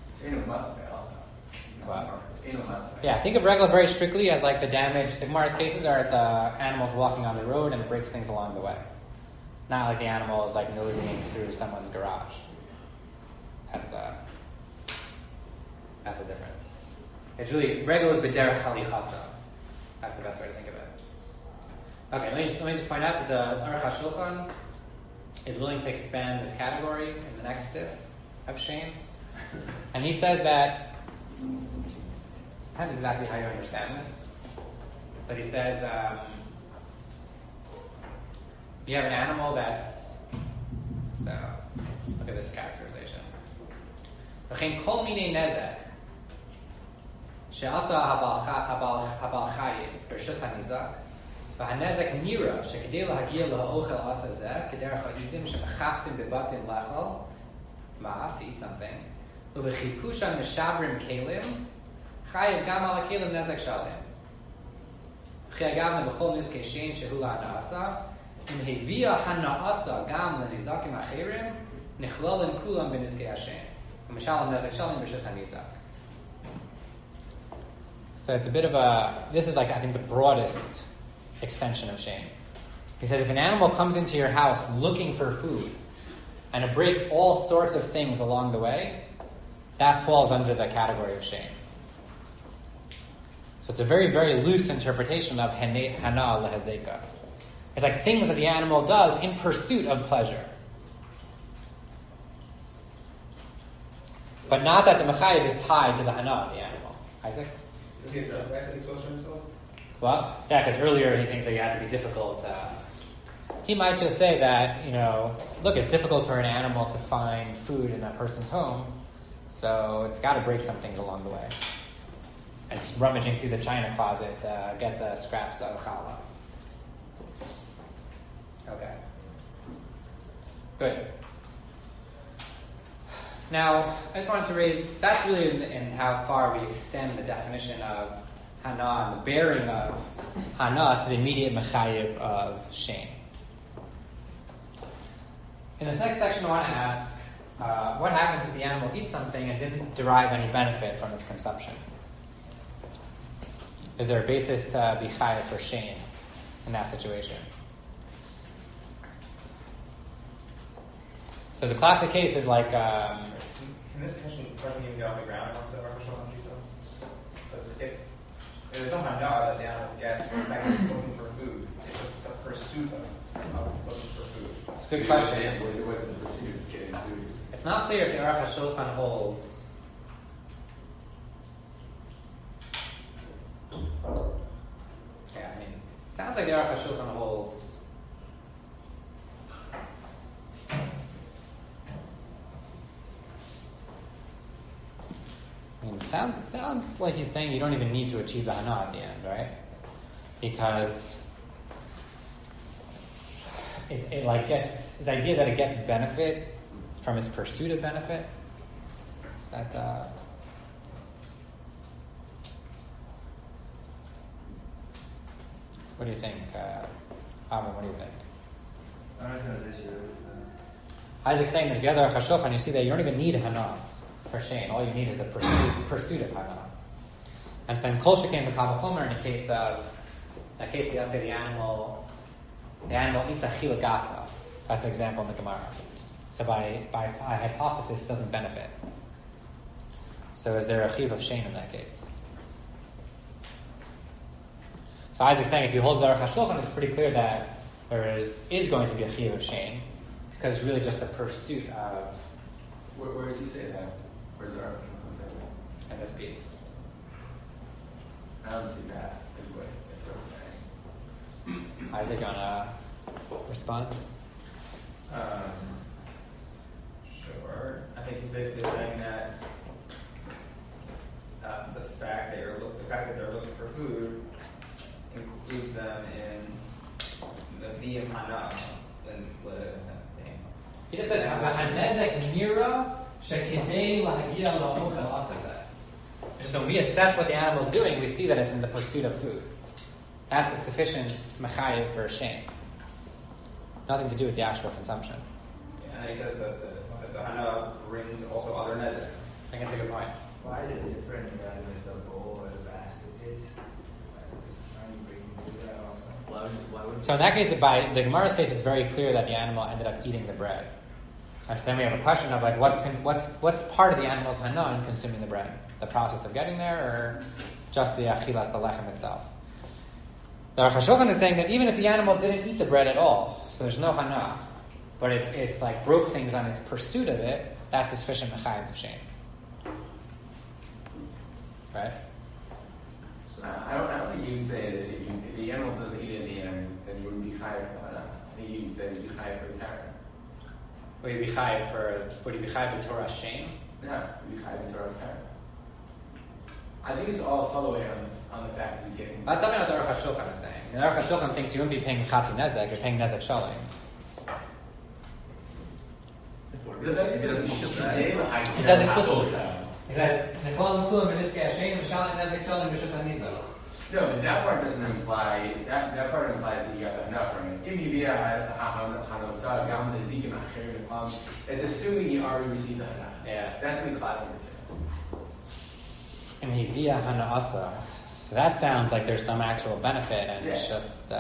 What? Yeah, think of regular very strictly as like the damage. The Gemara's cases are the animals walking on the road and it breaks things along the way. Not like the animal is like nosing through someone's garage. That's the difference. It's really regular is b'derech halichasa. That's the best way to think of it. Okay, let me just point out that the Aruch HaShulchan is willing to expand this category in the next sif of shame. And he says that, it depends exactly how you understand this, but he says, you have an animal that's, so, look at this characterization. V'chein kol minei nezek, she'asa habal chayim, b'rshus hanizak, והנזק נראה שכדי להגיע לאוכל עשה זה, כדרך העיזים שמחפשים בבתים לאכול, to eat something, ובחיפושם משברים כלים, חייב גם על הכלים נזק שלם. וכי אגב בכל נזקי שיין שהוא להנאסה, אם הביאה הנאסה גם לנזקים אחרים, נכללים כולם בנזקי השיין. למשל נזק שלם ברשוס הנזק. So it's a bit of this is like, I think, the broadest extension of shame. He says if an animal comes into your house looking for food and it breaks all sorts of things along the way, that falls under the category of shame. So it's a very, very loose interpretation of hana lehazeka. It's like things that the animal does in pursuit of pleasure. But not that the mechayev is tied to the hana of the animal. Isaac? Does he address that exposure himself? Well, yeah, because earlier he thinks that you have to be difficult. He might just say that, look, it's difficult for an animal to find food in a person's home, so it's got to break some things along the way. And it's rummaging through the china closet to get the scraps of challah. Okay. Good. Now, I just wanted to raise, that's really in how far we extend the definition of hana and the bearing of hana to the immediate mechayev of shame. In this next section, I want to ask, what happens if the animal eats something and didn't derive any benefit from its consumption? Is there a basis to be chayev for shame in that situation? So the classic case is like... Can this question even get off the ground once the artificial energy stuff? Because if there's no hana that the animals get from looking for food, it's just the pursuit of looking for food. It's a good question. It wasn't the pursuit of getting food. It's not clear if the Aruch HaShulchan holds. Yeah, it sounds like the Aruch HaShulchan holds. It sounds like he's saying you don't even need to achieve the hana at the end, right? Because it like gets this idea that it gets benefit from its pursuit of benefit. That what do you think, Avram? What do you think? I don't understand the issue. Isaac's saying that if you have the Aruch HaShulchan, you see that you don't even need hana for shame. All you need is the pursuit of hana. And so then kol shekein v'kal v'chomer in the case, let's say the animal eats a chila gasa. That's the example in the Gemara. So by hypothesis, it doesn't benefit. So is there a chiv of shame in that case? So Isaac's saying if you hold the Aruch HaShulchan, it's pretty clear that there is going to be a chiv of shame because it's really just the pursuit of. Where does he say that? Where's the Aruch HaShulchan? In this piece. I don't see that. Is what it's saying. Isaac, you want to respond? Sure. I think he's basically saying that Meviim Hana, then He just says, "V'hanezek nira shekidei lahagia la'ochel asazeh." Just when we assess what the animal is doing, we see that it's in the pursuit of food. That's a sufficient mechayev for shame. Nothing to do with the actual consumption. Yeah, and he says that the Hana brings also other nezek. I think it's a good point. Why is it different rather with the bowl or the basket is? Why are you breaking through that also? Why would So in that case, by the Gemara's case, it's very clear that the animal ended up eating the bread. And so then we have a question of like, what's part of the animal's hana in consuming the bread? The process of getting there, or just the achilas alechem itself? The Aruch HaShulchan is saying that even if the animal didn't eat the bread at all, so there's no hana, but it's like broke things on its pursuit of it, that's a sufficient mechayev of shame. Right? I don't think you'd say that if the animal doesn't eat it in the end, then you wouldn't be chayav for hana. I think you'd say you'd be chayav for the parent. Would you be chayav b'torah shame? Yeah, you'd be chayav for the parent. I think it's all the way on the fact that you're getting. That's not what the Aruch HaShulchan is saying. The Aruch HaShulchan thinks you wouldn't be paying chatzi nezek, you're paying nezek shalim. He says explicitly. He says, "Nechlam klum b'niskei hashem v'shalim nezek shalim b'shus hanizah." No, but that part doesn't imply. That part implies that you got enough from it. It's assuming you already received the hana. Yes. That's the classic. And he via hana'asa. So that sounds like there's some actual benefit, and it's just.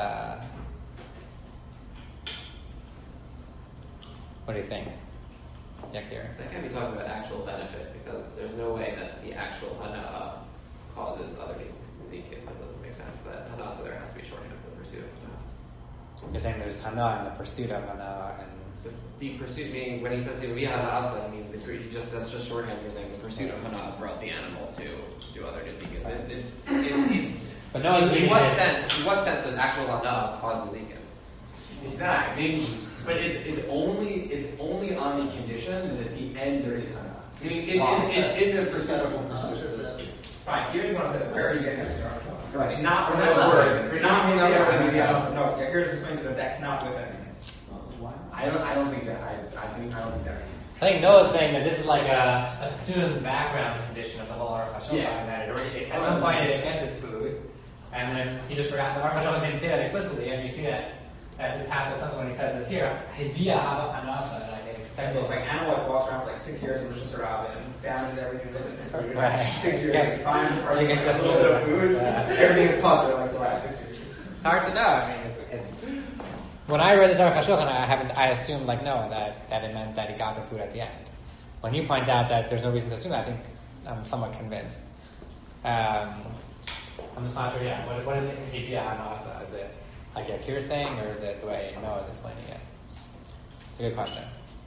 What do you think, Yakir? That can't be talking about actual benefit because there's no way that the actual hana causes other zikin. That doesn't make sense. That hana, so there has to be shorthand for the pursuit of hana. You're saying there's hana and the pursuit of hana, and the pursuit meaning when he says via hana'asa, it means that's just shorthand for saying the pursuit of hana brought the animal to do other zikin. It's but no, in what sense does actual hana cause the zikin? It's not. But it's only on the condition that at the end there is hana. It's in the perceptual pursuit. Fine, even when I said where are you getting it? Right. Not from those words. You're not from those words. No, here's explaining that cannot be what that means. I don't think that. I don't think that. I think Noah's saying that this is like a assumed background condition of the whole Aruch HaShulchan, that at some point it gets its food, and then he just forgot. The Aruch HaShulchan didn't say that explicitly, and you see that that's his tacit assumption when he says this here. Via hava hanasa, and I think extends. So it's like animal like walks around for like 6 years in Rosh Hashanah and damages everything with it. Right. 6 years, it's fine. Probably gets a little bit of food. Everything is pumped for like the last 6 years. It's hard to know. I mean, it's when I read this Aruch HaShulchan, I assumed like Noah that it meant that he got the food at the end. When you point out that there's no reason to assume that, I think I'm somewhat convinced. I'm just not sure. Yeah, what is it? Via hanasa? Is it like Yakir saying, or is it the way Noah is explaining it? It's a good question.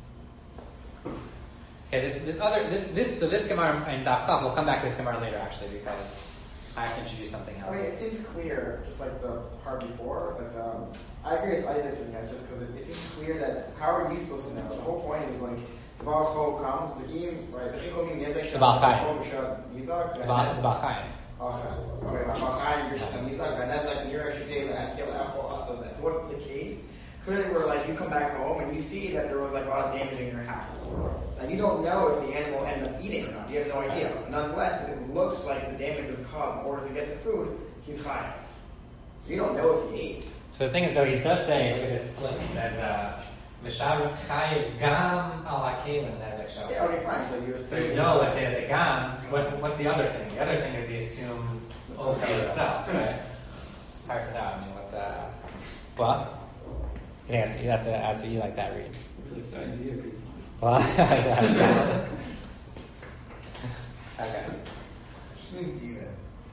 Okay, this Gemara in Daf Chav, we'll come back to this Gemara later actually because I have to introduce something else. I mean, it seems clear, just like the part before, but I agree with Isaac's in that, just because it seems clear that how are you supposed to know? The whole point is like the Baal Cho comes, the Baal Chaim. The Baal Chaim. So what's the case? Clearly, where like you come back home and you see that there was like a lot of damage in your house. Like you don't know if the animal ended up eating or not. You have no idea. Nonetheless, if it looks like the damage was caused in order to get the food, he's chayav. You don't know if he ate. So the thing is, though, he does say, look at this slip. He says, "Mishav chayiv gam al hakelim nezek shav." Yeah, okay, fine. So you know, let's say that the gam. What's the other thing? The other thing is the assumed ochel itself, right? It's hard to know. I mean, what? Yeah, that's you like that read. Really excited to hear. Well, okay. Which means even.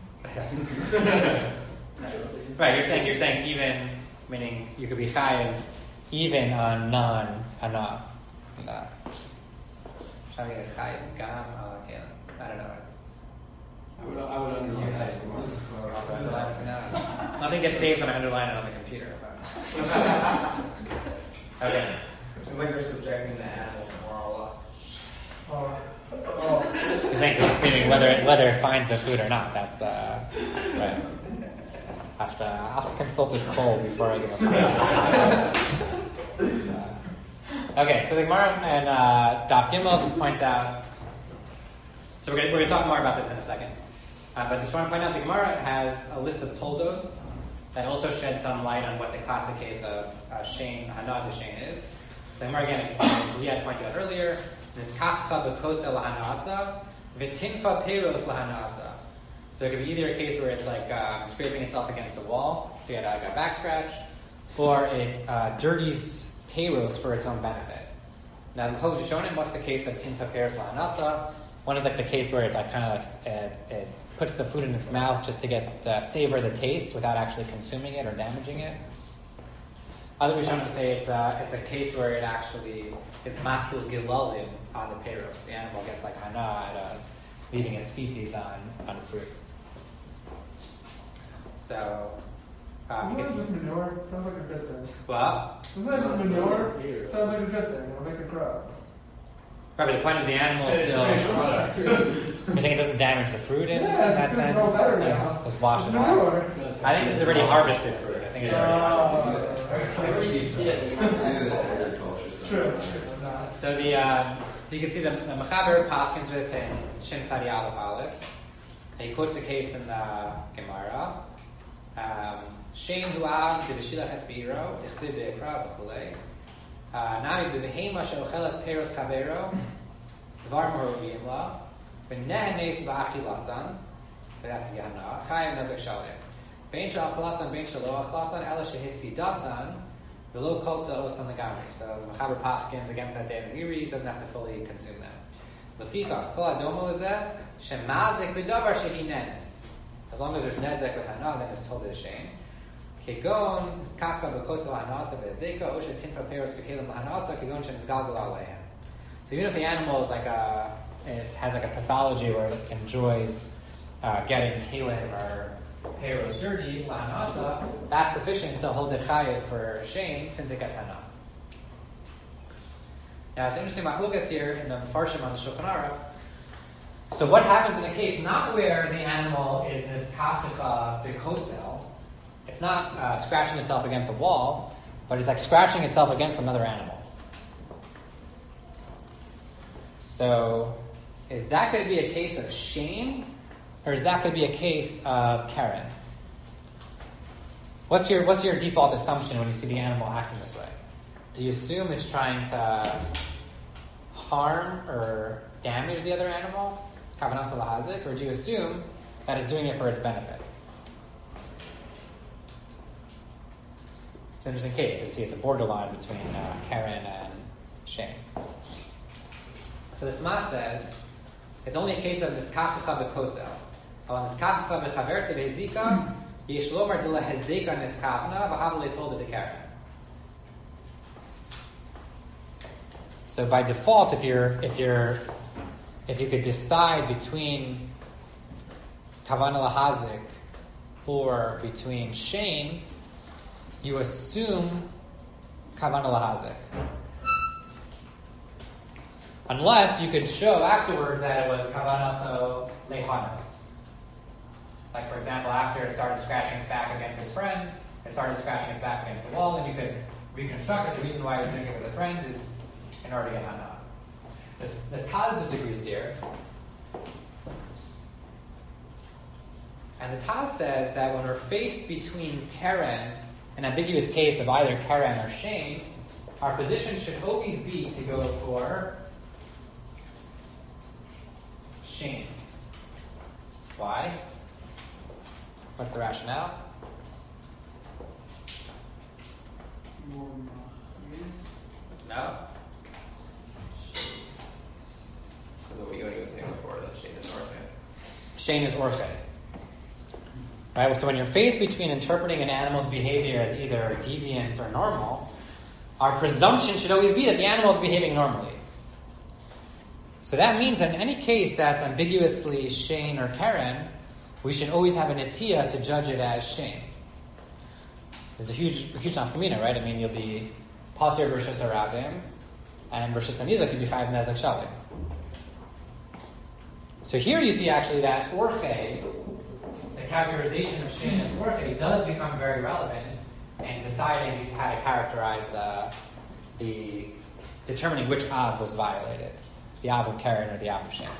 Right, you're saying even, meaning you could be chayiv even on non-hana. Shall we get chayiv gam al hakelim? I don't know. I would underline that. Underline for now. Nothing gets saved when I underline it on the computer. Okay. It's like you're subjecting the animal to moral law. You're saying meaning whether it finds the food or not. That's the right. I'll have to consult with Cole before I give a final. Okay, so the Gemara and Daf Gimel just points out. So we're going to talk more about this in a second. But just want to point out the Gemara has a list of toldos that also shed some light on what the classic case of Shane, Hana to Shane is. So the Gemara again, we had pointed out earlier, this kafcha bekos el hanasa, v'tinfa peiros lahanasa. So it could be either a case where it's like scraping itself against a wall to get like a back scratch, or it dirties peiros for its own benefit. Now, in Chol Shonim, what's the case of tinfa peiros lahanasa? One is like the case where it like kind of like it puts the food in its mouth just to get the savor, the taste, without actually consuming it or damaging it. Other Rishonim say it's a case where it actually is matil gilalim on the peiros. The animal gets like hana at leaving its feces on fruit. So, sometimes just manure sounds like a good thing. What? Sometimes just manure sounds like a good thing. It'll make it grow. Right, but the point is the animal still. You think it doesn't damage the fruit in Yeah, that it's sense? grow better now. Just wash it Manure. off. I think this is already harvested fruit. I think it's already harvested. True. So so you can see the Mechaber paskins this in Shin Tzadi Aleph Aleph. He quotes the case in the Gemara. Shein hu'av d'v'shilach es be'iro, d'chsiv be'ekra v'chulei. Nami b'vehema she'ochelas peros kavero, dvar moruvim la, v'nehenes ba'achilasan, v'das m'gehana, chayim nezek shalem. Bein she'achalasan, bein she'lo achalasan, ela she'hifsidasan, v'lo kol se'osan legamri. So Mechaber paskins against that day in the Iri, doesn't have to fully consume them. Lefikach, kol adomo lezeh, shemazik b'davar shehinenes. As long as there's nezek with hana, then it's told as shame. Kegon kacha bekosel hanasa ve'ezeka osha tinfa peros v'kelim lahanasa kegon shen izgalgal aleihem. So even if the animal is like it has like a pathology where it enjoys getting kelim or peros dirty lahanasa, that's sufficient to hold it chayiv for shame since it gets hana. Now it's interesting machlokas here in the Mefarshim on the Shulchan Aruch. So what happens in a case not where the animal is this kaficha bekosel? It's not scratching itself against a wall, but it's like scratching itself against another animal. So is that going to be a case of shame, or is that going to be a case of Karen? What's your default assumption when you see the animal acting this way? Do you assume it's trying to harm or damage the other animal? Kavanasa lahazik, or do you assume that it's doing it for its benefit? It's an interesting case because you see it's a borderline between Karen and Shane. So the Sma says it's only a case of this kaficha bekosel. On this kaficha bechaverta lehezika yesh lomar de lehezika niskavna v'havale told the Karen. So by default, if you could decide between Kavana Lahazik or between Shane, you assume Kavana Lahazik. Unless you could show afterwards that it was Kavana so Lehanos. Like, for example, after it started scratching its back against its friend, it started scratching its back against the wall, and you could reconstruct it. The reason why it was doing it with a friend is in order to get Hana. The Taz disagrees here. And the Taz says that when we're faced between Karen, an ambiguous case of either Karen or Shane, our position should always be to go for Shane. Why? What's the rationale? No? Because of what you were saying before, that Shane is Orche. Shane is Orche. Right? So when you're faced between interpreting an animal's behavior as either deviant or normal, our presumption should always be that the animal is behaving normally. So that means that in any case that's ambiguously Shane or Karen, we should always have a netiya to judge it as Shane. There's a huge nafkamina, right? I mean, you'll be pater versus arabim, and versus tanizak, you'll be chayav nezek shalim. So here you see actually that orche, the characterization of Shein as Orchid does become very relevant in deciding how to characterize the determining which Av was violated, the Av of Karen or the Av of Shein.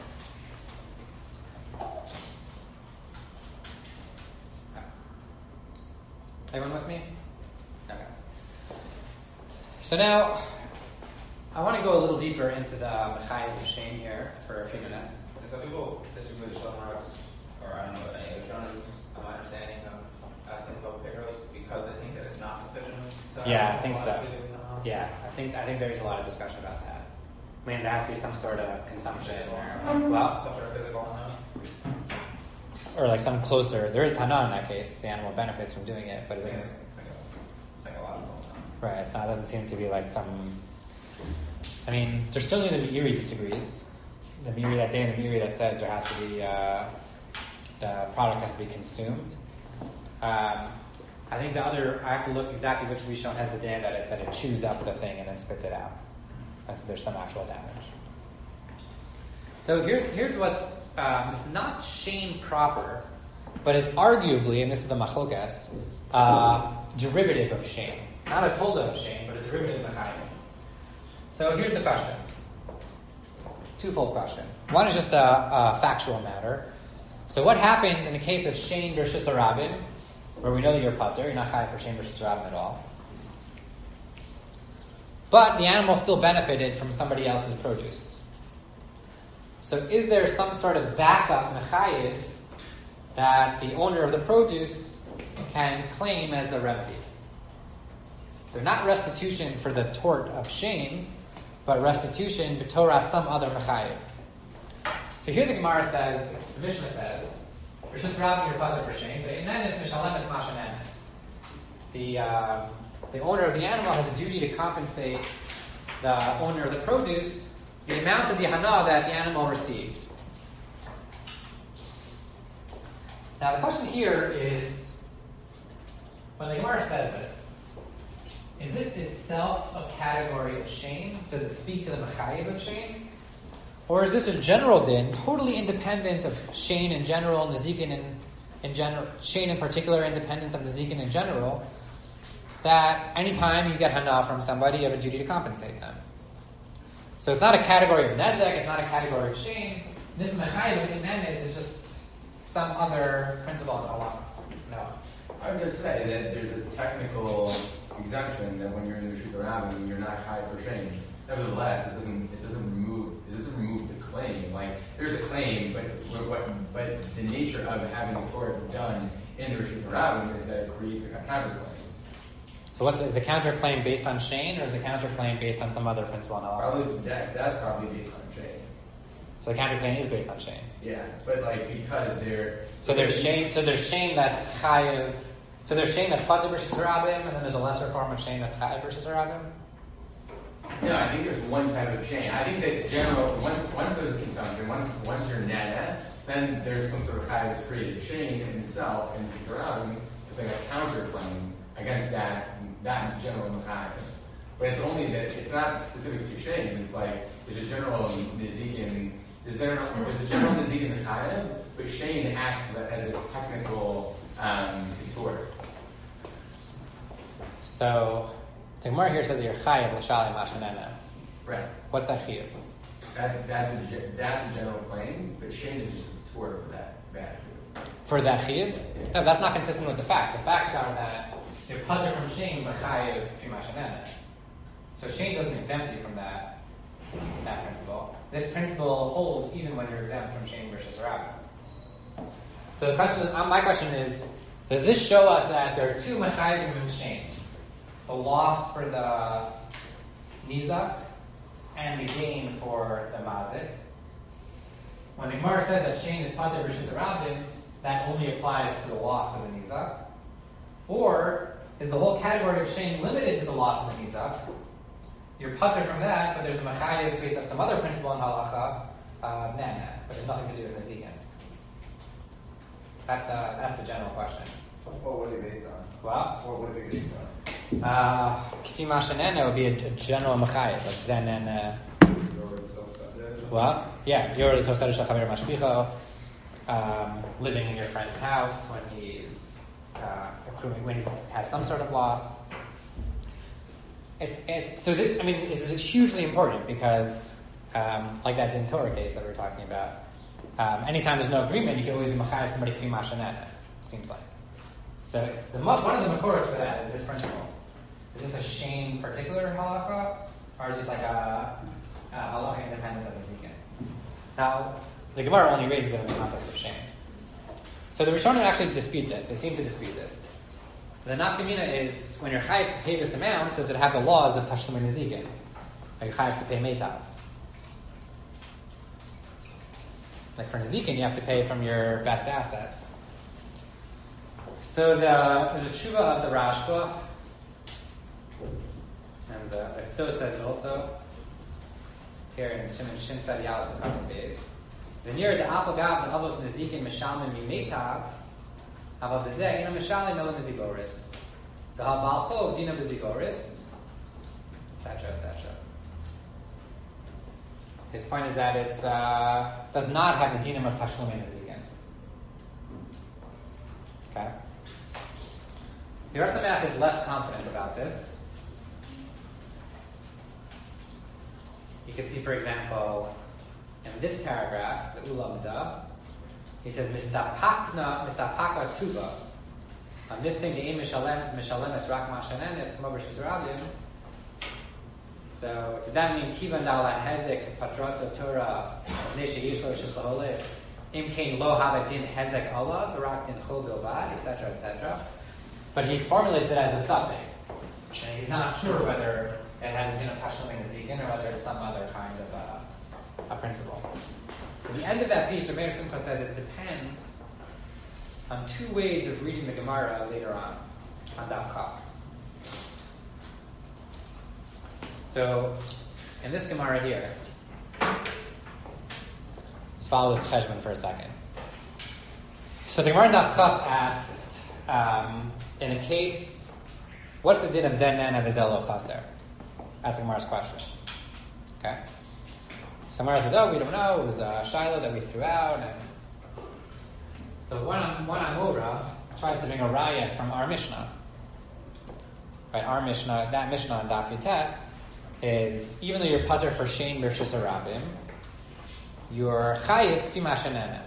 Everyone with me? Okay. So now, I want to go a little deeper into the Mechayev of Shein here for a few minutes. And some people disagree with Shulchan or I don't know any other genres, my understanding of Tinfo Pigros, because they think that it's not sufficient. Yeah, I think so. Yeah, I think there's a lot of discussion about that. I mean, there has to be some sort of consumption or, well, Some sort of physical Hana. or like some closer. There is Hana in that case. The animal benefits from doing it, but it doesn't. Psychological. Right. It's not. It doesn't seem to be like some. I mean, there's certainly the Meiri disagrees. The Meiri that day and the Meiri that says there has to be the product has to be consumed. I think the other. I have to look exactly which Rishon has the day that is that it chews up the thing and then spits it out. So there's some actual damage. So here's what's. This is not Shein proper, but it's arguably, and this is the Machlokas, derivative of Shein. Not a tolda of Shein, but a derivative of Mechayev. So here's the question. Twofold question. One is just a factual matter. So what happens in the case of Shein versus Rabin, where we know that you're pater, you're not chayav for Shein versus Rabin at all, but the animal still benefited from somebody else's produce. So is there some sort of backup mechayev that the owner of the produce can claim as a remedy? So not restitution for the tort of Shein, but restitution b'torah some other mechayev. So here the Gemara says, the Mishnah says, Rishus Rabin you're pater for Shein, but inenis mishalemes mashanenes. The owner of the animal has a duty to compensate the owner of the produce the amount of the hana that the animal received. Now the question here is, when the Gemara says this, is this itself a category of Shein? Does it speak to the mechayev of Shein? Or is this a general din, totally independent of Shein in general, Nezikin in general, Shein in particular, independent of Nezikin in general, that anytime you get hana from somebody, you have a duty to compensate them? So it's not a category of nezek, it's not a category of Shein. This mechayev of inenis is just some other principle of halacha. No. I would just say that there's a technical exemption that when you're in the Rishus Rabin, you're not chayav for Shein. Nevertheless, it doesn't remove the claim. Like there's a claim, but the nature of having the tort done in the Rishus Rabin is that it creates a counterclaim. So is the counterclaim based on Shein, or is the counterclaim based on some other principle in halacha? That's probably based on Shein. So the counterclaim is based on Shein. Yeah, but like because they're so there's Shein that's chayav. So there's Shein that's pater versus Rabim, and then there's a lesser form of Shein that's chayav versus Rabim. No, I think there's one type of Shein. I think that general once there's a consumption, once you're net, then there's some sort of chayav that's created. Shein in itself and Rabim is like a counterclaim against that general mechayev. But it's only that it's not specific to Shein. It's like there's a general nezikin. There's a general nezikin mechayev, but Shein acts as a technical couture. So the Gemara here says you're chayav l'shalei mashanena. Right. What's that chiyuv? That's a general claim, but Shein is just a couture for that. For that chiyuv? Yeah. No, that's not consistent with the facts. The facts are that you're pater from Shein but chayav fi mashanena. So Shein doesn't exempt you from that principle. This principle holds even when you're exempt from Shein versus Rabbi. So my question is, does this show us that there are two mechayim in Shein? The loss for the nizak and the gain for the mazik. When the Gemara says that Shein is pater versus Rabbi, that only applies to the loss of the nizak. Or is the whole category of Shein limited to the loss of the nizak? You're pater from that, but there's a mechayev based on some other principle in halacha, but there's nothing to do with nezikin. That's the general question. What would it be based on? What would it be based on? Kfi mashanena would be a general mechayev, like then and. Yeah, yor l'tosad shel chaver mashpicha. living in your friend's house when he's accruing, when he has some sort of loss. So this is hugely important because, like that Din Torah case that we were talking about, anytime there's no agreement, you can always be machayev somebody kfi mashaneh. It seems like. So one of the makoros for that is this principle. Is this a shame particular halacha, or is this like a halacha independent of the zikin? Now, the Gemara only raises it in the context of shame. So the Rishonim actually dispute this. They seem to dispute this. The nafkamina is, when you're chayiv to pay this amount, does it have the laws of tashlum nezikin? Are you chayiv to pay meitav? Like for nezikin, you have to pay from your best assets. So there's a tshuva of the Rashba, and the Tzos says it also, here in Shimon Shin Tzad Yalos a couple of days. V'nir de'afagav de'avos nezikin mishalmim mimeitav, aval b'zeh ina mishalim elo mezigoris. V'ha balcho dina mezigoris, etc., etc. His point is that it does not have the dinam of tashlum nezikin. Okay? The Rosh Sameach is less confident about this. You can see, for example, in this paragraph, the Ulamda, he says, Mistapaka tuba. On this thing, the aim mishalem es rak ma'ashanen es kamo b'shus rabim. So, does that mean kivan dala hezek patraso Torah neshe yishlo shus laholech im kein lo hava din hezek Allah v'rak din chol bilvad, etc., etc. But he formulates it as a suffix, and he's not sure whether it has a din of tashlum nezikin or whether it's some other kind of a principle. At the end of that piece, Rameir Simcha says it depends on two ways of reading the Gemara later on Daf Chaf. So, in this Gemara here, let's follow this cheshbon for a second. So the Gemara in Daf Chaf asks, in a case, what's the din of zennen of Ezel Chaser? That's the Gemara's question. Okay? So Gemara says, we don't know, it was a Shiloh that we threw out. And so one Amora tries to bring a raya from our Mishnah. Right, our Mishnah, that Mishnah on Daf Yutes, is even though you're pater for shein b'rshus harabim, you're chayiv kfi mashanena.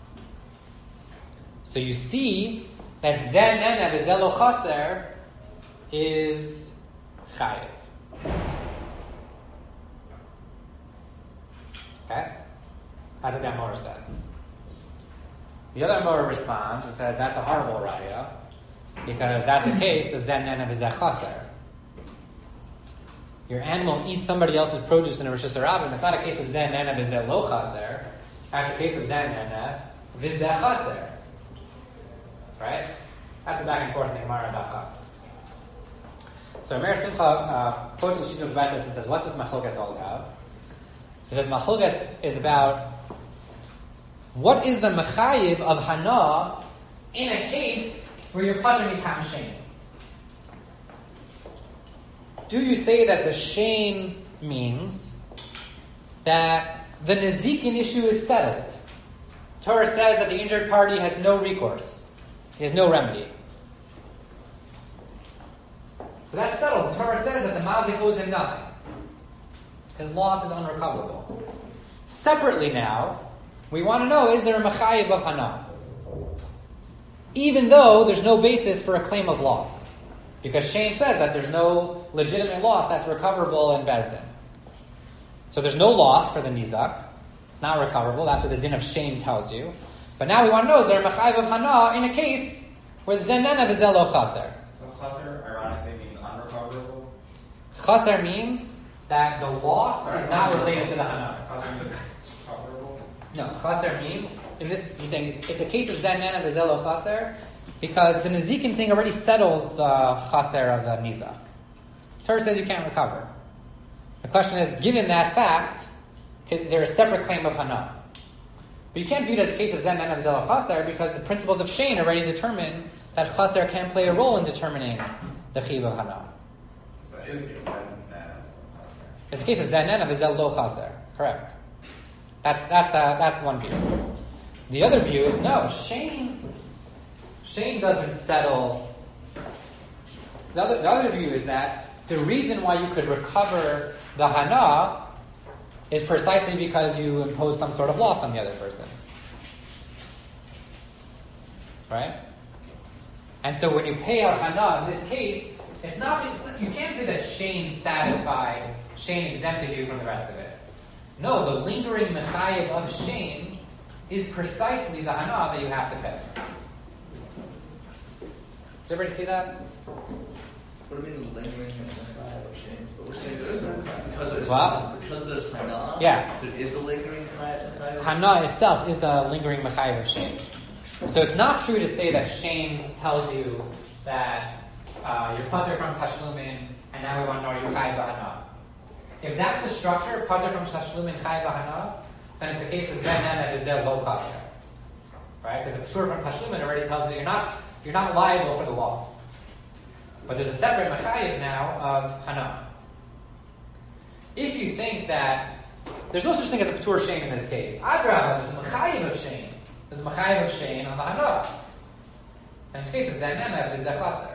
So you see that zenena v'zelo chaser is chayiv. Okay, that's what the Amora says. The other Amora responds and says that's a horrible raya because that's a case of zenena v'zeh chaser. Your animal eats somebody else's produce in a Rishus Harabim. It's not a case of Zen Nena V'zeh Lo Chaser. That's a case of Zen Nena V'zeh Chaser. Right? That's the back and forth in the Gemara and Daf Chaf. So Rameir Simcha quotes the Shittim V'Vaisos and says, what's this Machlokes all about? He says, Machlokes is about what is the Mechayiv of Hana in a case where you're Pater Mitam Shein. Do you say that the shame means that the nezikin issue is settled? Torah says that the injured party has no recourse. He has no remedy. So that's settled. Torah says that the mazik owes him nothing. His loss is unrecoverable. Separately now, we want to know, is there a mechayiv of hana? Even though there's no basis for a claim of loss. Because Shane says that there's no legitimate loss that's recoverable in Bezdin. So there's no loss for the Nizak, not recoverable. That's what the din of Shane tells you. But now we want to know, is there a Mechayiv of Hana in a case where the Zenena v'zel lo chaser? So chaser ironically means unrecoverable? Chaser means that the loss is not related to the Hana. Chaser means recoverable? No, chaser means, in this, he's saying it's a case of Zenena v'zel lo chaser, because the Nezikin thing already settles the chaser of the Nizak. Torah says you can't recover. The question is, given that fact, is there a separate claim of Hana? But you can't view it as a case of Zen and Zel chaser because the principles of Shein already determine that chaser can play a role in determining the chiv of Hana. So it is a case of Zen and It's a case of Zen and Zel lo chaser. Correct. That's one view. The other view is no, Shane doesn't settle. The other view is that the reason why you could recover the hana is precisely because you impose some sort of loss on the other person. Right? And so when you pay out hana, in this case, it's not you can't say that Shane satisfied, Shane exempted you from the rest of it. No, the lingering mechayev of Shane is precisely the hana that you have to pay. Does everybody see that? What do you mean the lingering mechayev of Shane? But we're saying there is no because there's hana. Yeah. There is a lingering mechayev. Hana itself is the lingering mechayev of Shane. So it's not true to say that Shane tells you that you're pater from tashlumin, and now we want to know are you chayav b'hana. If that's the structure, pater from tashlumin chayav b'hana, then it's a case of zen and vizel lo chaser, right? Because the pater from tashlumin already tells you you're not liable for the loss. But there's a separate mechayev now of hana. If you think that there's no such thing as a patur Shane in this case, adrabah, there's a mechayev of Shane. There's a mechayev of Shane on the hana. In this case, it's zen and vizel chaser.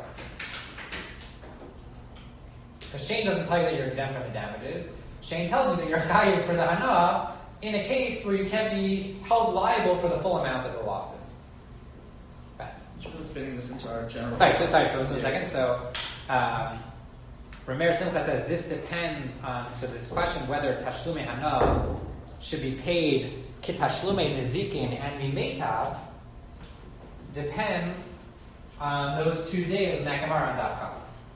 Because Shane doesn't tell you that you're exempt from the damages. Shane tells you that you're chayiv for the hana in a case where you can't be held liable for the full amount of the losses. Just really fitting this into our general. Sorry. So one second. So, Rameir Simcha says this depends on. So this question whether tashlume hana should be paid kitashlume nezikin and mimetav depends on those 2 days Nakamara on Daf.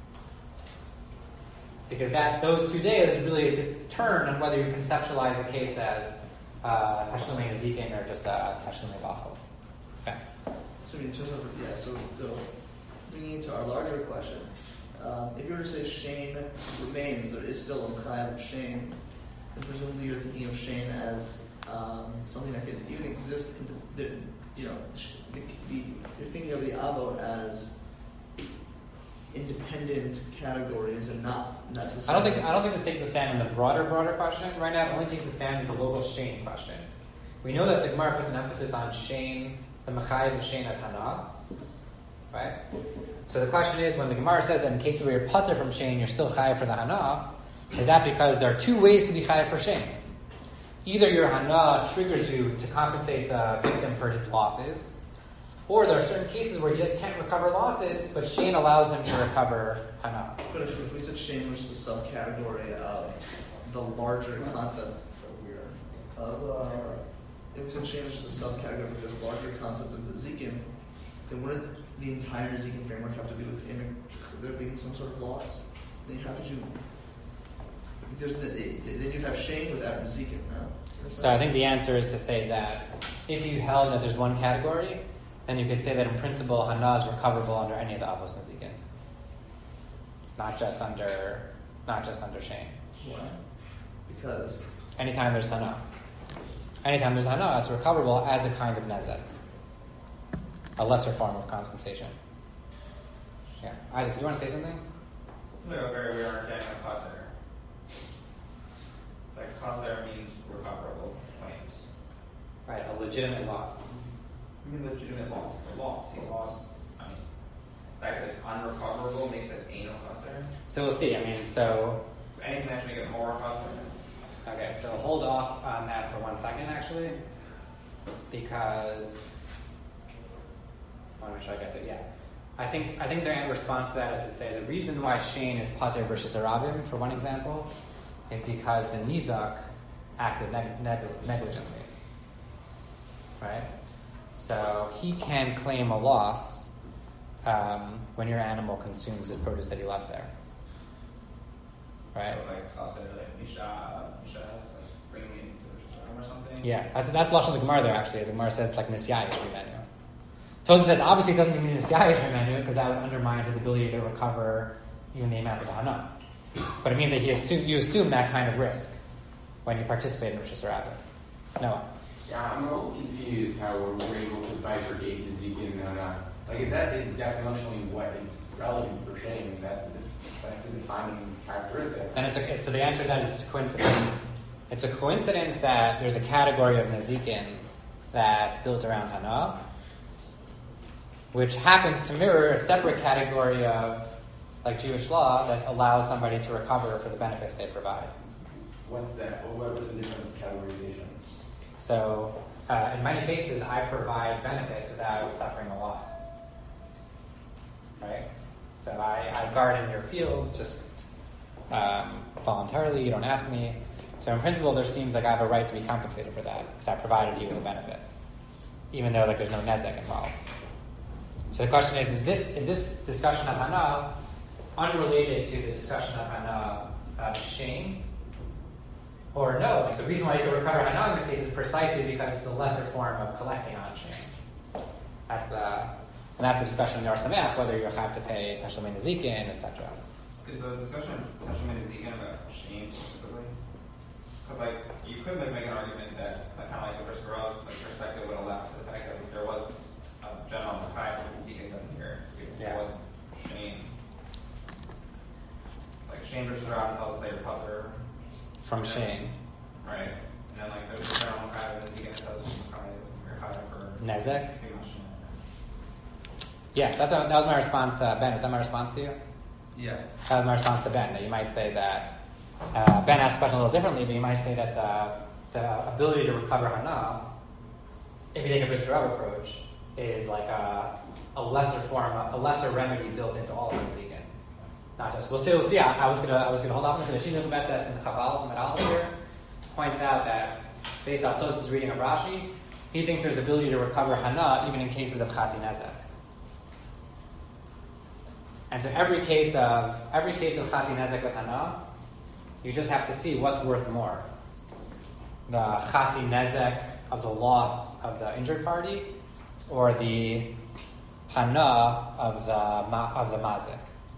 Because those 2 days really turn on whether you conceptualize the case as tashlume nezikin or just tashlume bachel. Okay. So in terms of so bringing into our larger question, if you were to say Shane remains, there is still a mechayev of Shane, then presumably you're thinking of Shane as something that could even exist. You're thinking of the avot as independent categories and not necessarily. I don't think this takes a stand in the broader question. Right now, it only takes a stand in the local Shane question. We know that the Gemara puts an emphasis on Shane, the mechayev of Shane as hana, right? So the question is, when the Gemara says that in cases where you're pater from Shane, you're still chayev for the hana, is that because there are two ways to be chayev for Shane? Either your hana triggers you to compensate the victim for his losses, or there are certain cases where he can't recover losses, but Shane allows him to recover hana. But if we said Shane was just a subcategory of the larger concept if we said Shane was just a subcategory of this larger concept of the Zikin, then wouldn't the entire Zikin framework have to be within there being some sort of loss? Then you have to then you'd have Shane without Zikin, no? So I think the answer is to say that if you held that there's one category, then you could say that in principle, hana is recoverable under any of the avos nezikin, not just under Shane. Why? Because anytime there's hana, it's recoverable as a kind of nezek, a lesser form of compensation. Yeah, Isaac, do you want to say something? We have a very weird understanding of chaser. It's like chaser means recoverable claims. Right, a legitimate loss. I mean, legitimate loss is a loss. He lost. I mean, the fact that it's unrecoverable makes it ain't no chaser. So we'll see. Anything that should make it more chaser. Okay, so hold off on that for 1 second, actually, because I want to make sure I get to it. Yeah, I think their response to that is to say the reason why Shane is pater versus Arabim, for one example, is because the nizak acted negligently, right? So he can claim a loss when your animal consumes the produce that he left there, right? So like chaser, like misha, like bringing it into the sham or something. Yeah, that's lashon of the Gemara there. Actually, the Gemara says like nisyayish remenu. Tosafot says obviously it doesn't mean nisyayish remenu because that would undermine his ability to recover even the amount of the hana. But it means that you assume that kind of risk when you participate in Rosh Hashanah. Noah. Yeah, I'm a little confused how we're able to bifurcate the Zikin and hana. Like if that is definitionally what is relevant for Shane, that's a defining characteristic. Then so the answer to that is coincidence. It's a coincidence that there's a category of nezikin that's built around Hana, which happens to mirror a separate category of, like Jewish law, that allows somebody to recover for the benefits they provide. What's that? Or what was the difference of categorization? So, in many cases, I provide benefits without suffering a loss. Right? So I garden your field just voluntarily, you don't ask me. So in principle, there seems like I have a right to be compensated for that because I provided you with a benefit, even though like there's no nezek involved. So the question is this discussion of Hana unrelated to the discussion of Hana of shame? Or no, like the reason why you can recover Hana in this case is precisely because it's a lesser form of collecting on shame. That's the discussion in Yar Sameach, whether you have to pay Tashlumei Nezikin, etc. Is the discussion of Tashlumei Nezikin about shame specifically? Because like you could make an argument that kind of like the Brisker Rose perspective would allow for the fact that if there was a general Machai for Nezikin done here, there wasn't shame. It's like shame versus Rav tells us they recover from shame. Right. And then like there's a general Machai of Nezikin that tells us Machai for Nezek. Yes, that was my response to Ben. Is that my response to you? Yeah. That was my response to Ben, that you might say that, Ben asked the question a little differently, but you might say that the ability to recover Hana, if you take a Brisker Rav approach, is like a lesser form, a lesser remedy built into all of Nezikin. Not just, we'll see. I was gonna hold off on the Shinu Betzes and the Chaval from Medal here points out that based off Tos's reading of Rashi, he thinks there's ability to recover Hana even in cases of Chatzi Nezek. And so every case of Chatzi Nezek with Hana, you just have to see what's worth more. The Chatzi Nezek of the loss of the injured party, or the Hana of the Mazik.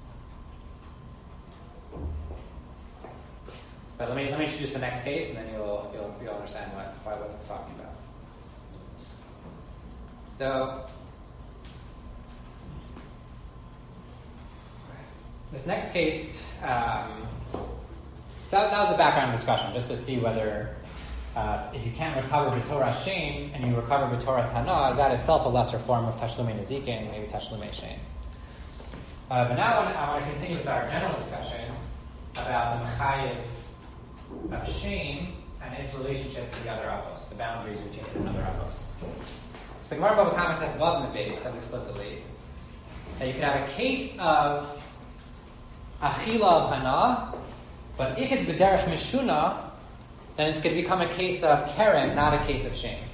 But let me introduce the next case, and then you'll understand what it's talking about. So this next case, that was a background discussion, just to see whether if you can't recover b'toras shame and you recover b'toras Hana, is that itself a lesser form of Tashlumei Nezikin, maybe Tashlumei shame? But now I want to continue with our general discussion about the Mechayev of shame and its relationship to the other avos, the boundaries between it and other avos. So the Gemara Bava Kama Tesavav in the base says explicitly that you could have a case of achila of Hana, but if it's b'derech mishuna, then it's going to become a case of keren, not a case of shame.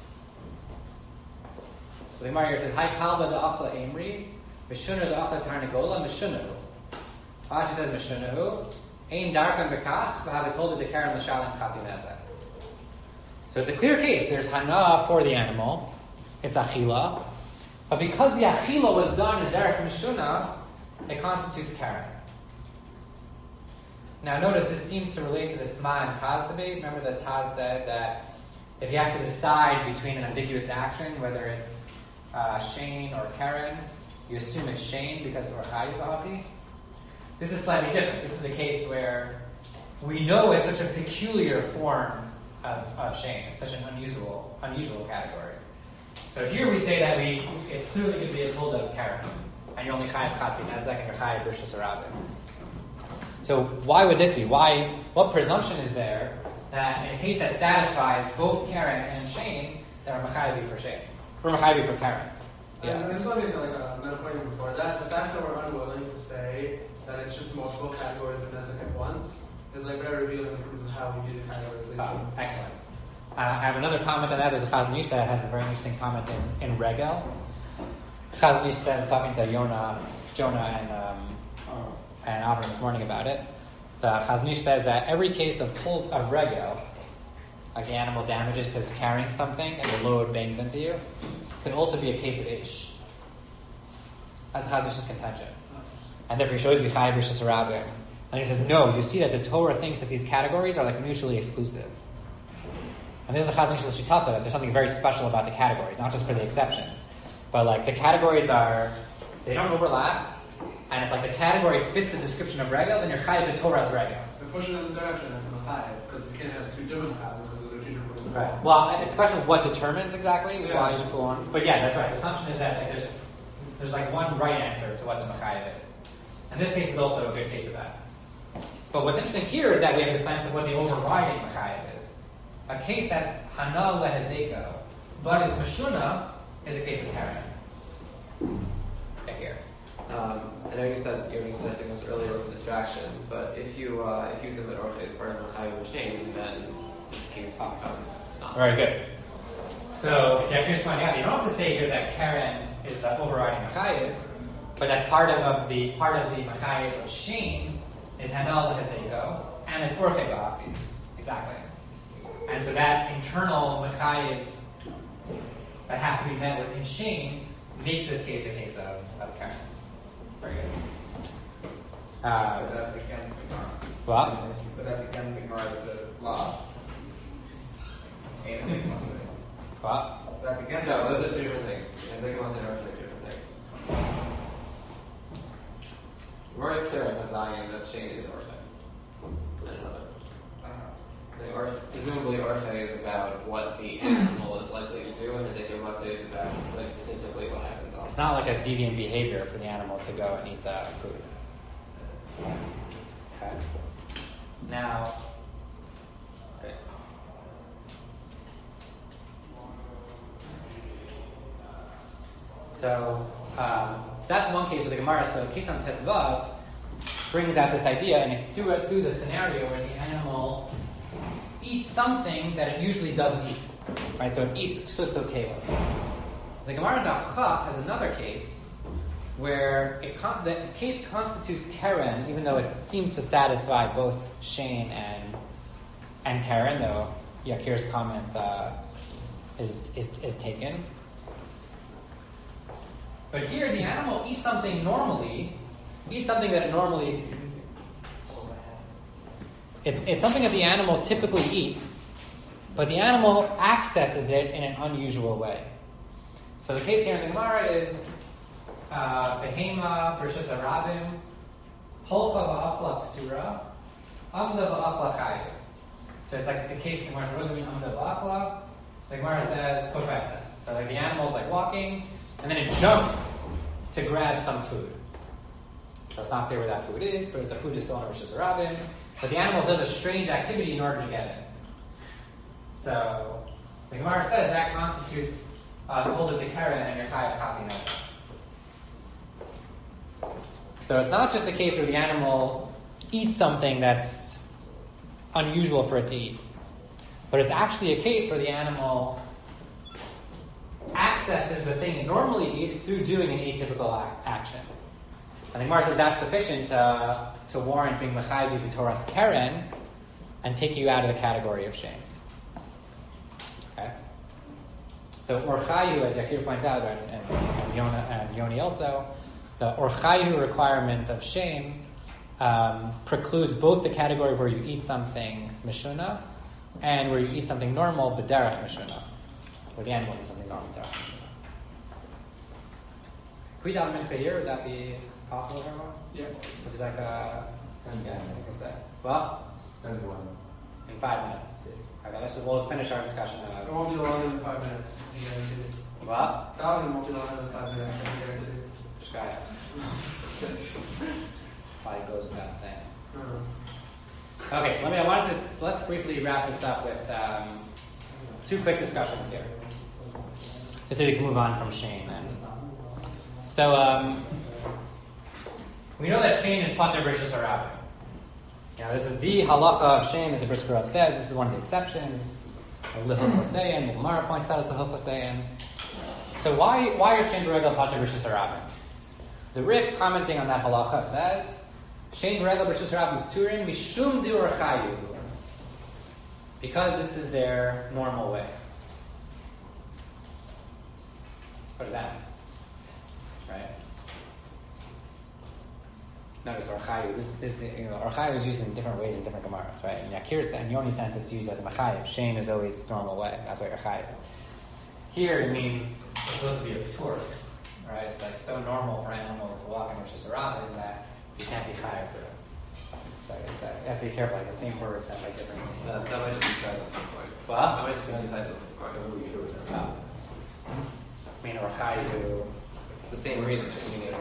So the Gemara here says, "Hai kalva da'achla emri, mishuna da'achla tarnagola mishunahu." Rashi says mishunahu. Ein darkan bekach v'havetolda dekaren l'shalim chatzi nezek. So it's a clear case. There's hana for the animal. It's achila. But because the achila was done in derech mishuna, it constitutes karen. Now notice this seems to relate to the Sma and Taz debate. Remember that Taz said that if you have to decide between an ambiguous action, whether it's Shane or Karen, you assume it's Shane because we're Chayiv B'Hachi. This is slightly different. This is a case where we know it's such a peculiar form of Shane. It's such an unusual category. So here we say that it's clearly going to be a hold of Karen, and you're only Chayiv Chatzi Nezek and you're Chayiv Rishus Arabim. So why would this be? What presumption is there that in a case that satisfies both Karen and Shane, that we're Mechayev for Shane? We're Mechayev for Karen. Yeah. I just want to make another point before that. The fact that we're unwilling to say that it's just multiple categories of Nezek at once is very revealing in terms of how we do the categorization. Excellent. I have another comment on that. There's a Chazon Ish that has a very interesting comment in Regel. Chazon Ish said, talking to Jonah and Avram this morning about it. The Chazon Ish says that every case of regel, like the animal damages because it's carrying something and the load bangs into you, could also be a case of ish. That's the Chazon Ish's contention. And therefore he shows me Chayiv Rishus Arabim. And he says, no, you see that the Torah thinks that these categories are mutually exclusive. And this is the Chazon Ish L'Shitasa, that there's something very special about the categories, not just for the exceptions. But the categories they don't overlap. And if the category fits the description of regel, then you're chayiv b'toras regel. We're pushing in the direction of Mechayev, because we can't have two different patterns because they're two different Right. Well, it's a question of what determines exactly why you pull on. But yeah, that's right. The assumption is that like, there's like one right answer to what the Mechayev is. And this case is also a good case of that. But what's interesting here is that we have the sense of what the overriding Mechayev is. A case that's Hana lehezeko, but is Meshuna, is a case of Karen. Right here. I know you said you were suggesting this earlier was a distraction, but if you submit Orche as part of Mechayev Machine, then this case becomes not. Very good. So here's pointing out, you don't have to say here that Karen is the overriding Mechayev, but that part of the Mechayev of Shane is Hanal Lehezeko, and it's Orche Ba'afi. Exactly. And so that internal Mechayev that has to be met with in Shane makes this case a case of Karen. Very good. But that's against the Gemara. What? But that's against the Gemara with the law. And it must be. What? That's against No, those are two different things. I think it must have two different things. Gemara is clear in Hazayin that Shane is Orche. And another. Presumably Orche is about what the animal is likely to do, and Ezekiel Matzeh is about like statistically what happens on. It's not like a deviant behavior for the animal to go and eat the food. Okay. Now, okay. So that's one case with the Gemara. So the case on Tesvav brings out this idea, and it through the scenario where the animal eats something that it usually doesn't eat, right? So it eats ksuso keva. The Gemara in Daf Chaf has another case where the case constitutes Karen, even though it seems to satisfy both Shane and Karen, though Yakir's comment is taken. But here, the animal eats something that it normally. It's something that the animal typically eats, but the animal accesses it in an unusual way. So the case here in the Gemara is Behema versus Arabim, Holcha va'achla p'tura, Amda va'achla chayiv. So it's like the case in the Gemara says, what does it mean Amda va'achla? So the Gemara says kofetzes. So like the animal's like walking, and then it jumps to grab some food. So it's not clear where that food is, but the food is still on Rosh Hashanah. But the animal does a strange activity in order to get it. So the Gemara says that constitutes told the Karen and your Chayav Chatzi Nefesh. So it's not just the case where the animal eats something that's unusual for it to eat, but it's actually a case where the animal accesses the thing it normally eats through doing an atypical action. And the Gemara says that's sufficient to warrant being Mechayev b'Toras Karen and take you out of the category of shame. Okay? So Orchayu, as Yakir points out, and Yoni also, the Orchayu requirement of shame precludes both the category where you eat something Mishuna and where you eat something normal, B'derech Mishuna, where the animal eats something normal, B'derech Mishuna. Could we daven mincha here? Would that be possible, everyone? Yeah. Which is like well, in 5 minutes. Okay, we'll finish our discussion. It won't be longer than 5 minutes. What? Davening won't be longer than 5 minutes. Just got it. Probably goes without saying. Okay, so let's briefly wrap this up with 2 quick discussions here, just so we can move on from Shane. So we know that Shane is Pater B'Rishus Harabim. Now, this is the halacha of Shane that the Brisker Rav says. This is one of the exceptions. The Hilchosein, the Gemara points out as the Hilchosein. So why are Shane B'Regel Pater B'Rishus Harabim? The Rif, commenting on that halacha, says, Shane B'Regel B'Rishus Harabim Turim Mishum Diur Chayu. Because this is their normal way. What does that mean? Right? Notice Orchayu. Orchayu is used in different ways in different Gemaras, right? In Yakir's and Yoni's sense, it's used as a Machayev. Shane is always normal way. That's why Orchayu. Here it means it's supposed to be a Ptur, right? It's like so normal for animals to walk in Rosh Hashanah that you can't be Chayev for it. So you have to be careful, like the same word sounds like different meanings. That might just be two sides of the same coin. What? That might just be two sides of the same coin. I mean, or chayu. It's the same reason, just meaning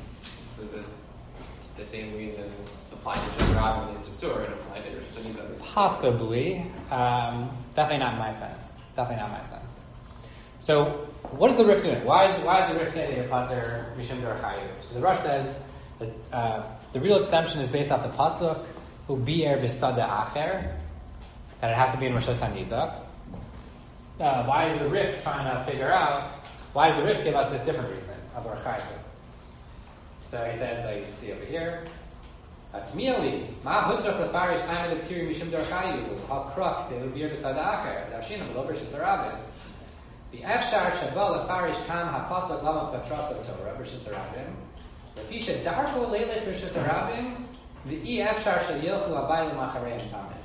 it's the same reason applied to Rosh Hashanah is to Ptur and applied to Rosh Hashanah. Possibly. Definitely not in my sense. Definitely not in my sense. So, what is the Rif doing? Why does the Rif say that you're pater mishum dor chayu? So the Rosh says that the real exemption is based off the pasuk hu bi'er b'sada acher, that it has to be in Rosh Hashanah. Why is the Rif trying to figure out? Why does the Rif give us this different reason of our chayu? So he says, like you see over here, Atmieli, ma hutzrach lefarish time of the p'tiri mishum dor chayu, al krux they hu bi'er b'sada acher, darshinam lo b'rishus harabim. The Efshar Shabbat Lefarish Kam HaPasuk Lama Patrasa Torah B'Rishus Harabim. Lefisha Darko Leilech B'Rishus Harabim. The E Efshar Sheyilchu Abayim Machareim Tamid.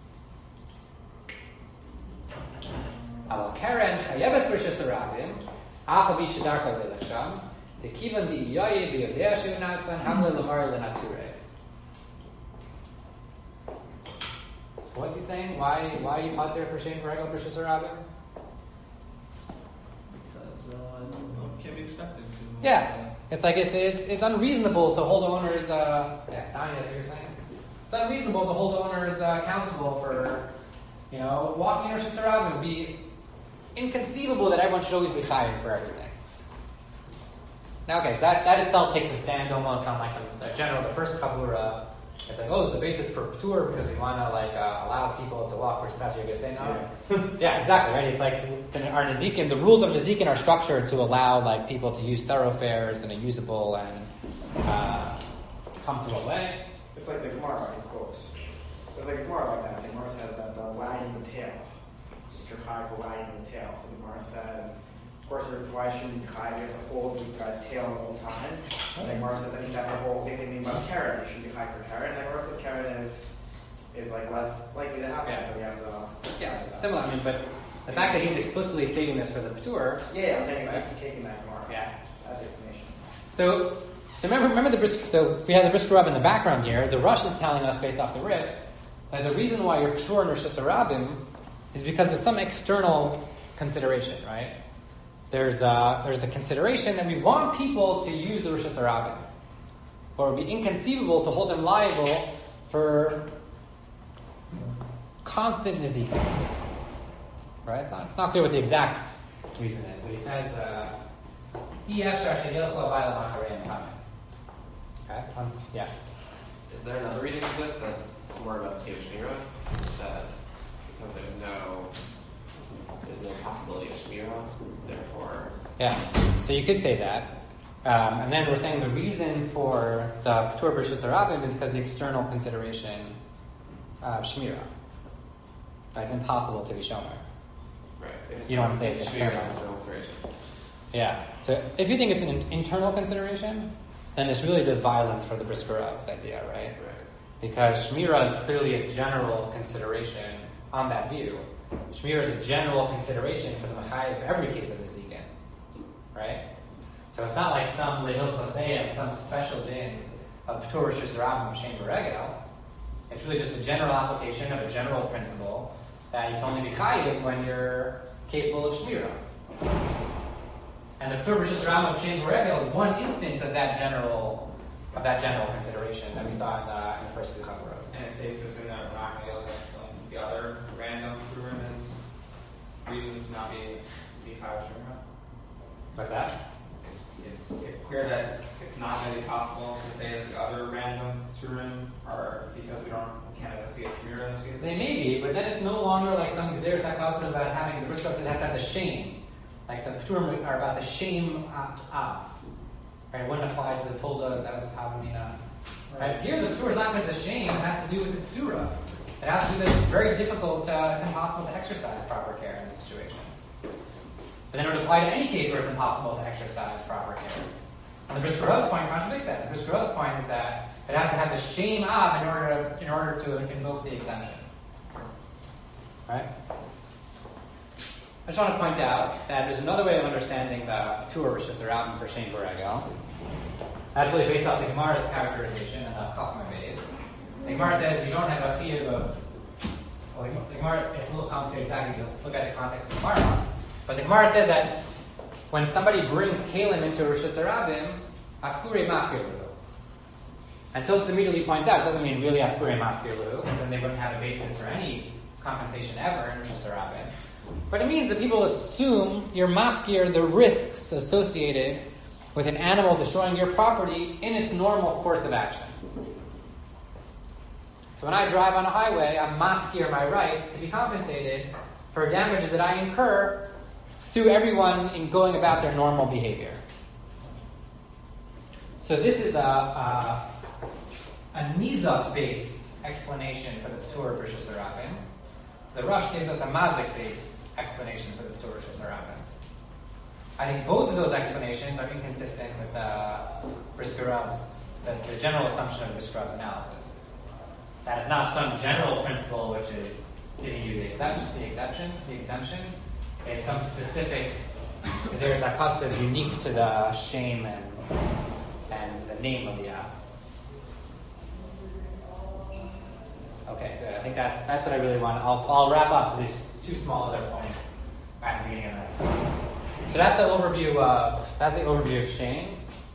Aval Karen Chayebes B'Rishus Harabim. Afa Bisha Darko Leilech Sham. Tekivan Di Yoye V'Yodea Shu Naklan Hamle Lamar L'Nature. So what's he saying? Why are you pater for Shem V'Regel B'Rishus Harabim? Can't be expected to. Yeah, it's like it's unreasonable to hold owners. Donnie, that's what you're saying. It's unreasonable to hold owners accountable for, walking in Rosh Hashanah. It would be inconceivable that everyone should always be chayav for everything. Now, okay, so that itself takes a stand almost on like a general. The first couple it's like, it's the basis for Ptur because we want to allow people to walk. Where's Pastor Yoga saying no? Yeah, exactly, right? It's like our Nezikin, the rules of Nezikin are structured to allow people to use thoroughfares in a usable and comfortable way. It's like the Gemara, quotes. It's like a Gemara like that. The Gemara says that the wagging the tail. You're high for wagging the tail. So the Gemara says, of course, why shouldn't you high? You have to hold the guy's tail the whole time. And the Gemara says that you have to hold. Same thing about Karen. You shouldn't be high for Karen. And the Gemara says Karen is like less likely to happen. Yeah. So we have the it's similar. I mean, but the fact that he's explicitly stating this for the Ptur. Yeah, I'm saying he's taking that Gemara. Yeah. That's the explanation. So remember the Brisker. So we have the Brisker Rav in the background here. The Rosh is telling us based off the Rif that the reason why you're pure in Rosh Hashanah is because of some external consideration, right? There's the consideration that we want people to use the Rosh Hashanah, but it would be inconceivable to hold them liable for constant nezikin. Right? It's not clear what the exact reason is, but he says, okay? Yeah. Is there another reason for this that it's more about Kiyush Shmira? That because there's no possibility of Shmira, therefore. Yeah. So you could say that. And then we're saying the reason for the P'tur B'Rishus Harabim is because the external consideration of Shmira. It's impossible to be shomer. Right. You don't want to say it's external. consideration. Yeah. So if you think it's an internal consideration, then this really does violence for the Brisker Rav's idea, right? Right. Because Shmira is clearly a general consideration on that view. Shmira is a general consideration for the Machayev for every case of the Zikin, right? So it's not like some Lehil Choseyim, some special din of P'tur Rishus Harabim of Shem V'Regel. It's really just a general application of a general principle that you can only be Chayev when you're capable of Shmira. And the P'tur Rishus Harabim of Shem V'Regel is one instant of that general consideration that we saw in the first few Chavaros. And it's safe to assume that we're not going to look at the other random Purim as reasons to not be Chayav Shemra. What's that? It's clear that it's not going to be possible to say that the other random Purim are because we can't have to get Shmira in those cases. They may be, but then it's no longer like some Gezeres HaKasos about having the Brisker that has to have the shame. Like the Purim are about the shame of. Right, it wouldn't apply to the Toldas, that was Tavamina. Right? Here, the Torah is not because the shame, it has to do with the Tzura. It has to do with it's very difficult, it's impossible to exercise proper care in this situation. But then it would apply to any case where it's impossible to exercise proper care. And the Brisker Rav's point contradicts that. The Brisker Rav's point is that it has to have the shame of in order to invoke the exemption. Right? I just want to point out that there's another way of understanding the P'tur Rishus Harabim for Shem V'Regel. That's really based off the Gemara's characterization and the Chachma Beis. The Gemara says you don't have a chiyuv of. Well, the Gemara, it's a little complicated exactly to look at the context of the Gemara. But the Gemara says that when somebody brings kalim into Rosh Hashanah, afkure mafkir lehu. And Tosfos immediately points out, it doesn't mean really afkure mafkir lehu, then they wouldn't have a basis for any compensation ever in Rosh Hashanah. But it means that people assume you're mafkir the risks associated with an animal destroying your property in its normal course of action. So when I drive on a highway, I'm mafkir my rights to be compensated for damages that I incur through everyone in going about their normal behavior. So this is a nizak-based explanation for the P'tur of Rosh Hashanah. The Rosh gives us a mazik-based explanation for the P'tur of Rosh Hashanah. I think both of those explanations are inconsistent with Brisker Rav's, the general assumption of Brisker Rav's analysis. That is not some general principle which is giving you the exemption. It's some specific Zeres HaKasav unique to the shame and the name of the app. Okay, good. I think that's what I really want. I'll wrap up with these two small other points at the beginning of the next one. So that's the overview of shame.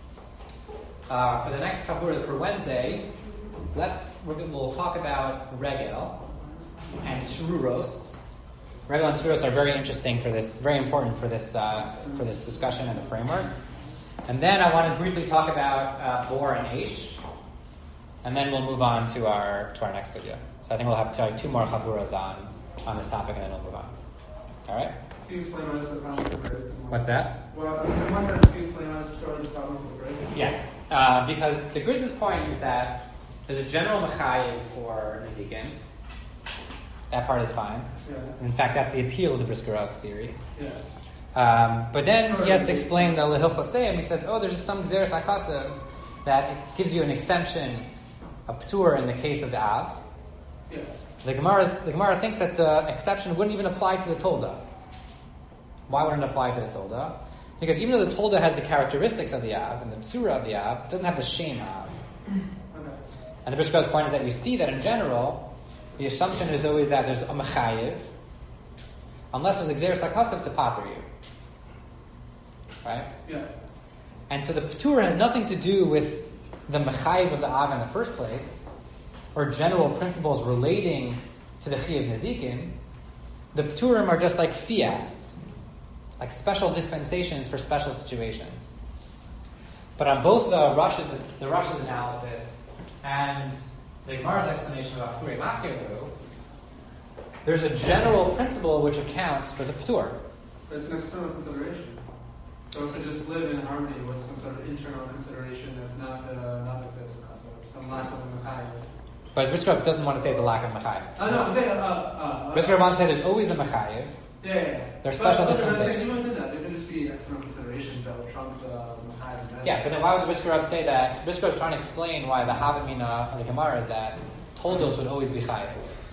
For the next couple for Wednesday, we'll talk about regel and shruros. Regel and shruros are very interesting for this, very important for this discussion and the framework. And then I want to briefly talk about bor and aish, and then we'll move on to our next video. So I think we'll have two more chaburas on this topic, and then we'll move on. All right. Can you explain why this is a problem with the Grizz? What's that? Well, in one sense, can you explain why this is a problem with the Grizz? Yeah, because the Grizz's point is that there's a general mechayev for Nezikin. That part is fine. Yeah. In fact, that's the appeal of the Brisker Rav's theory. Yeah. But then he has to explain the Lehil Choseim. He says, there's just some Zeres HaKasav that it gives you an exemption, a P'tur in the case of the Av. Yeah. The Gemara thinks that the exception wouldn't even apply to the Tolda. Why wouldn't it apply to the Tolda? Because even though the Tolda has the characteristics of the Av and the Tzura of the Av, it doesn't have the shame Av. Okay. And the Brisker Rav's point is that you see that in general, the assumption is always that there's a mechayev, unless there's a Zeres HaKasav to pater you. Right? Yeah. And so the P'tur has nothing to do with the mechayev of the Av in the first place, or general principles relating to the Chiyav Nezikin. The P'turim are just like fiats, like special dispensations for special situations. But on both the Rosh's analysis and the Gemara's explanation of Afkurei Mafkirlu, there's a general principle which accounts for the P'tur. But it's an external consideration. So it could just live in harmony with some sort of internal consideration that's not the some lack of a mechayev. But Brisker Rav doesn't want to say it's a lack of mechayev. I'm saying, Brisker Rav wants to say there's always a mechayev. Yeah. There's special dispensations. Even within that, there could just be external considerations that would trump the mechayev. Yeah, but then why would Brisker Rav say that? Brisker Rav is trying to explain why the Havamina of the Gemara is that Toldos would always be chayev.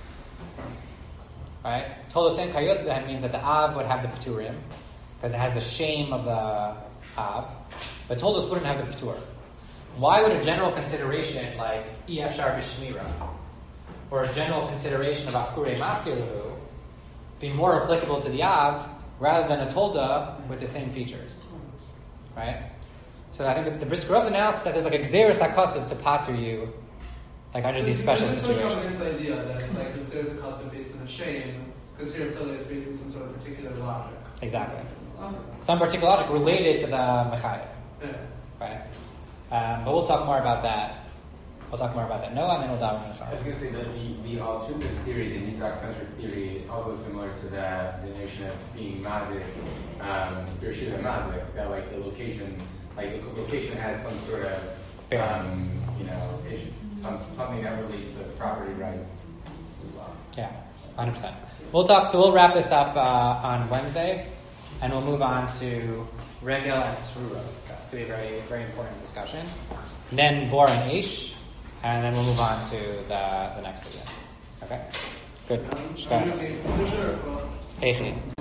Right? Toldos and Kayotz Behen means that the Av would have the P'turim, because it has the shame of the Av, but Toldos wouldn't have the P'tur. Why would a general consideration like Efshar B'Shmira, or a general consideration of Afkurei Mafkirlu, be more applicable to the Av rather than a Tolda with the same features? Right? So I think that the Brisker Rav's analysis that there's like a Xeris HaKasav to pater you, like under these special situations. It's the idea that it's like if there's a Kasav based on a shame, because here Tolda is based on some sort of particular logic. Exactly. Okay. Some particular logic related to the Mechayev. Yeah. Right? But we'll talk more about that. Noah, and then we'll dive into the I was going to say that the alternative theory, the Nizak-centric theory, is also similar to the notion of being mazik, Bereshit and mazik, that like the location has some sort of, issue, something that relates to property rights as well. Yeah, 100%. We'll wrap this up on Wednesday, and we'll move on to Regel and Sruros. It's going to be a very, very important discussion. And then Bor and Aish, and then we'll move on to the next video. Okay? Good. Eichli.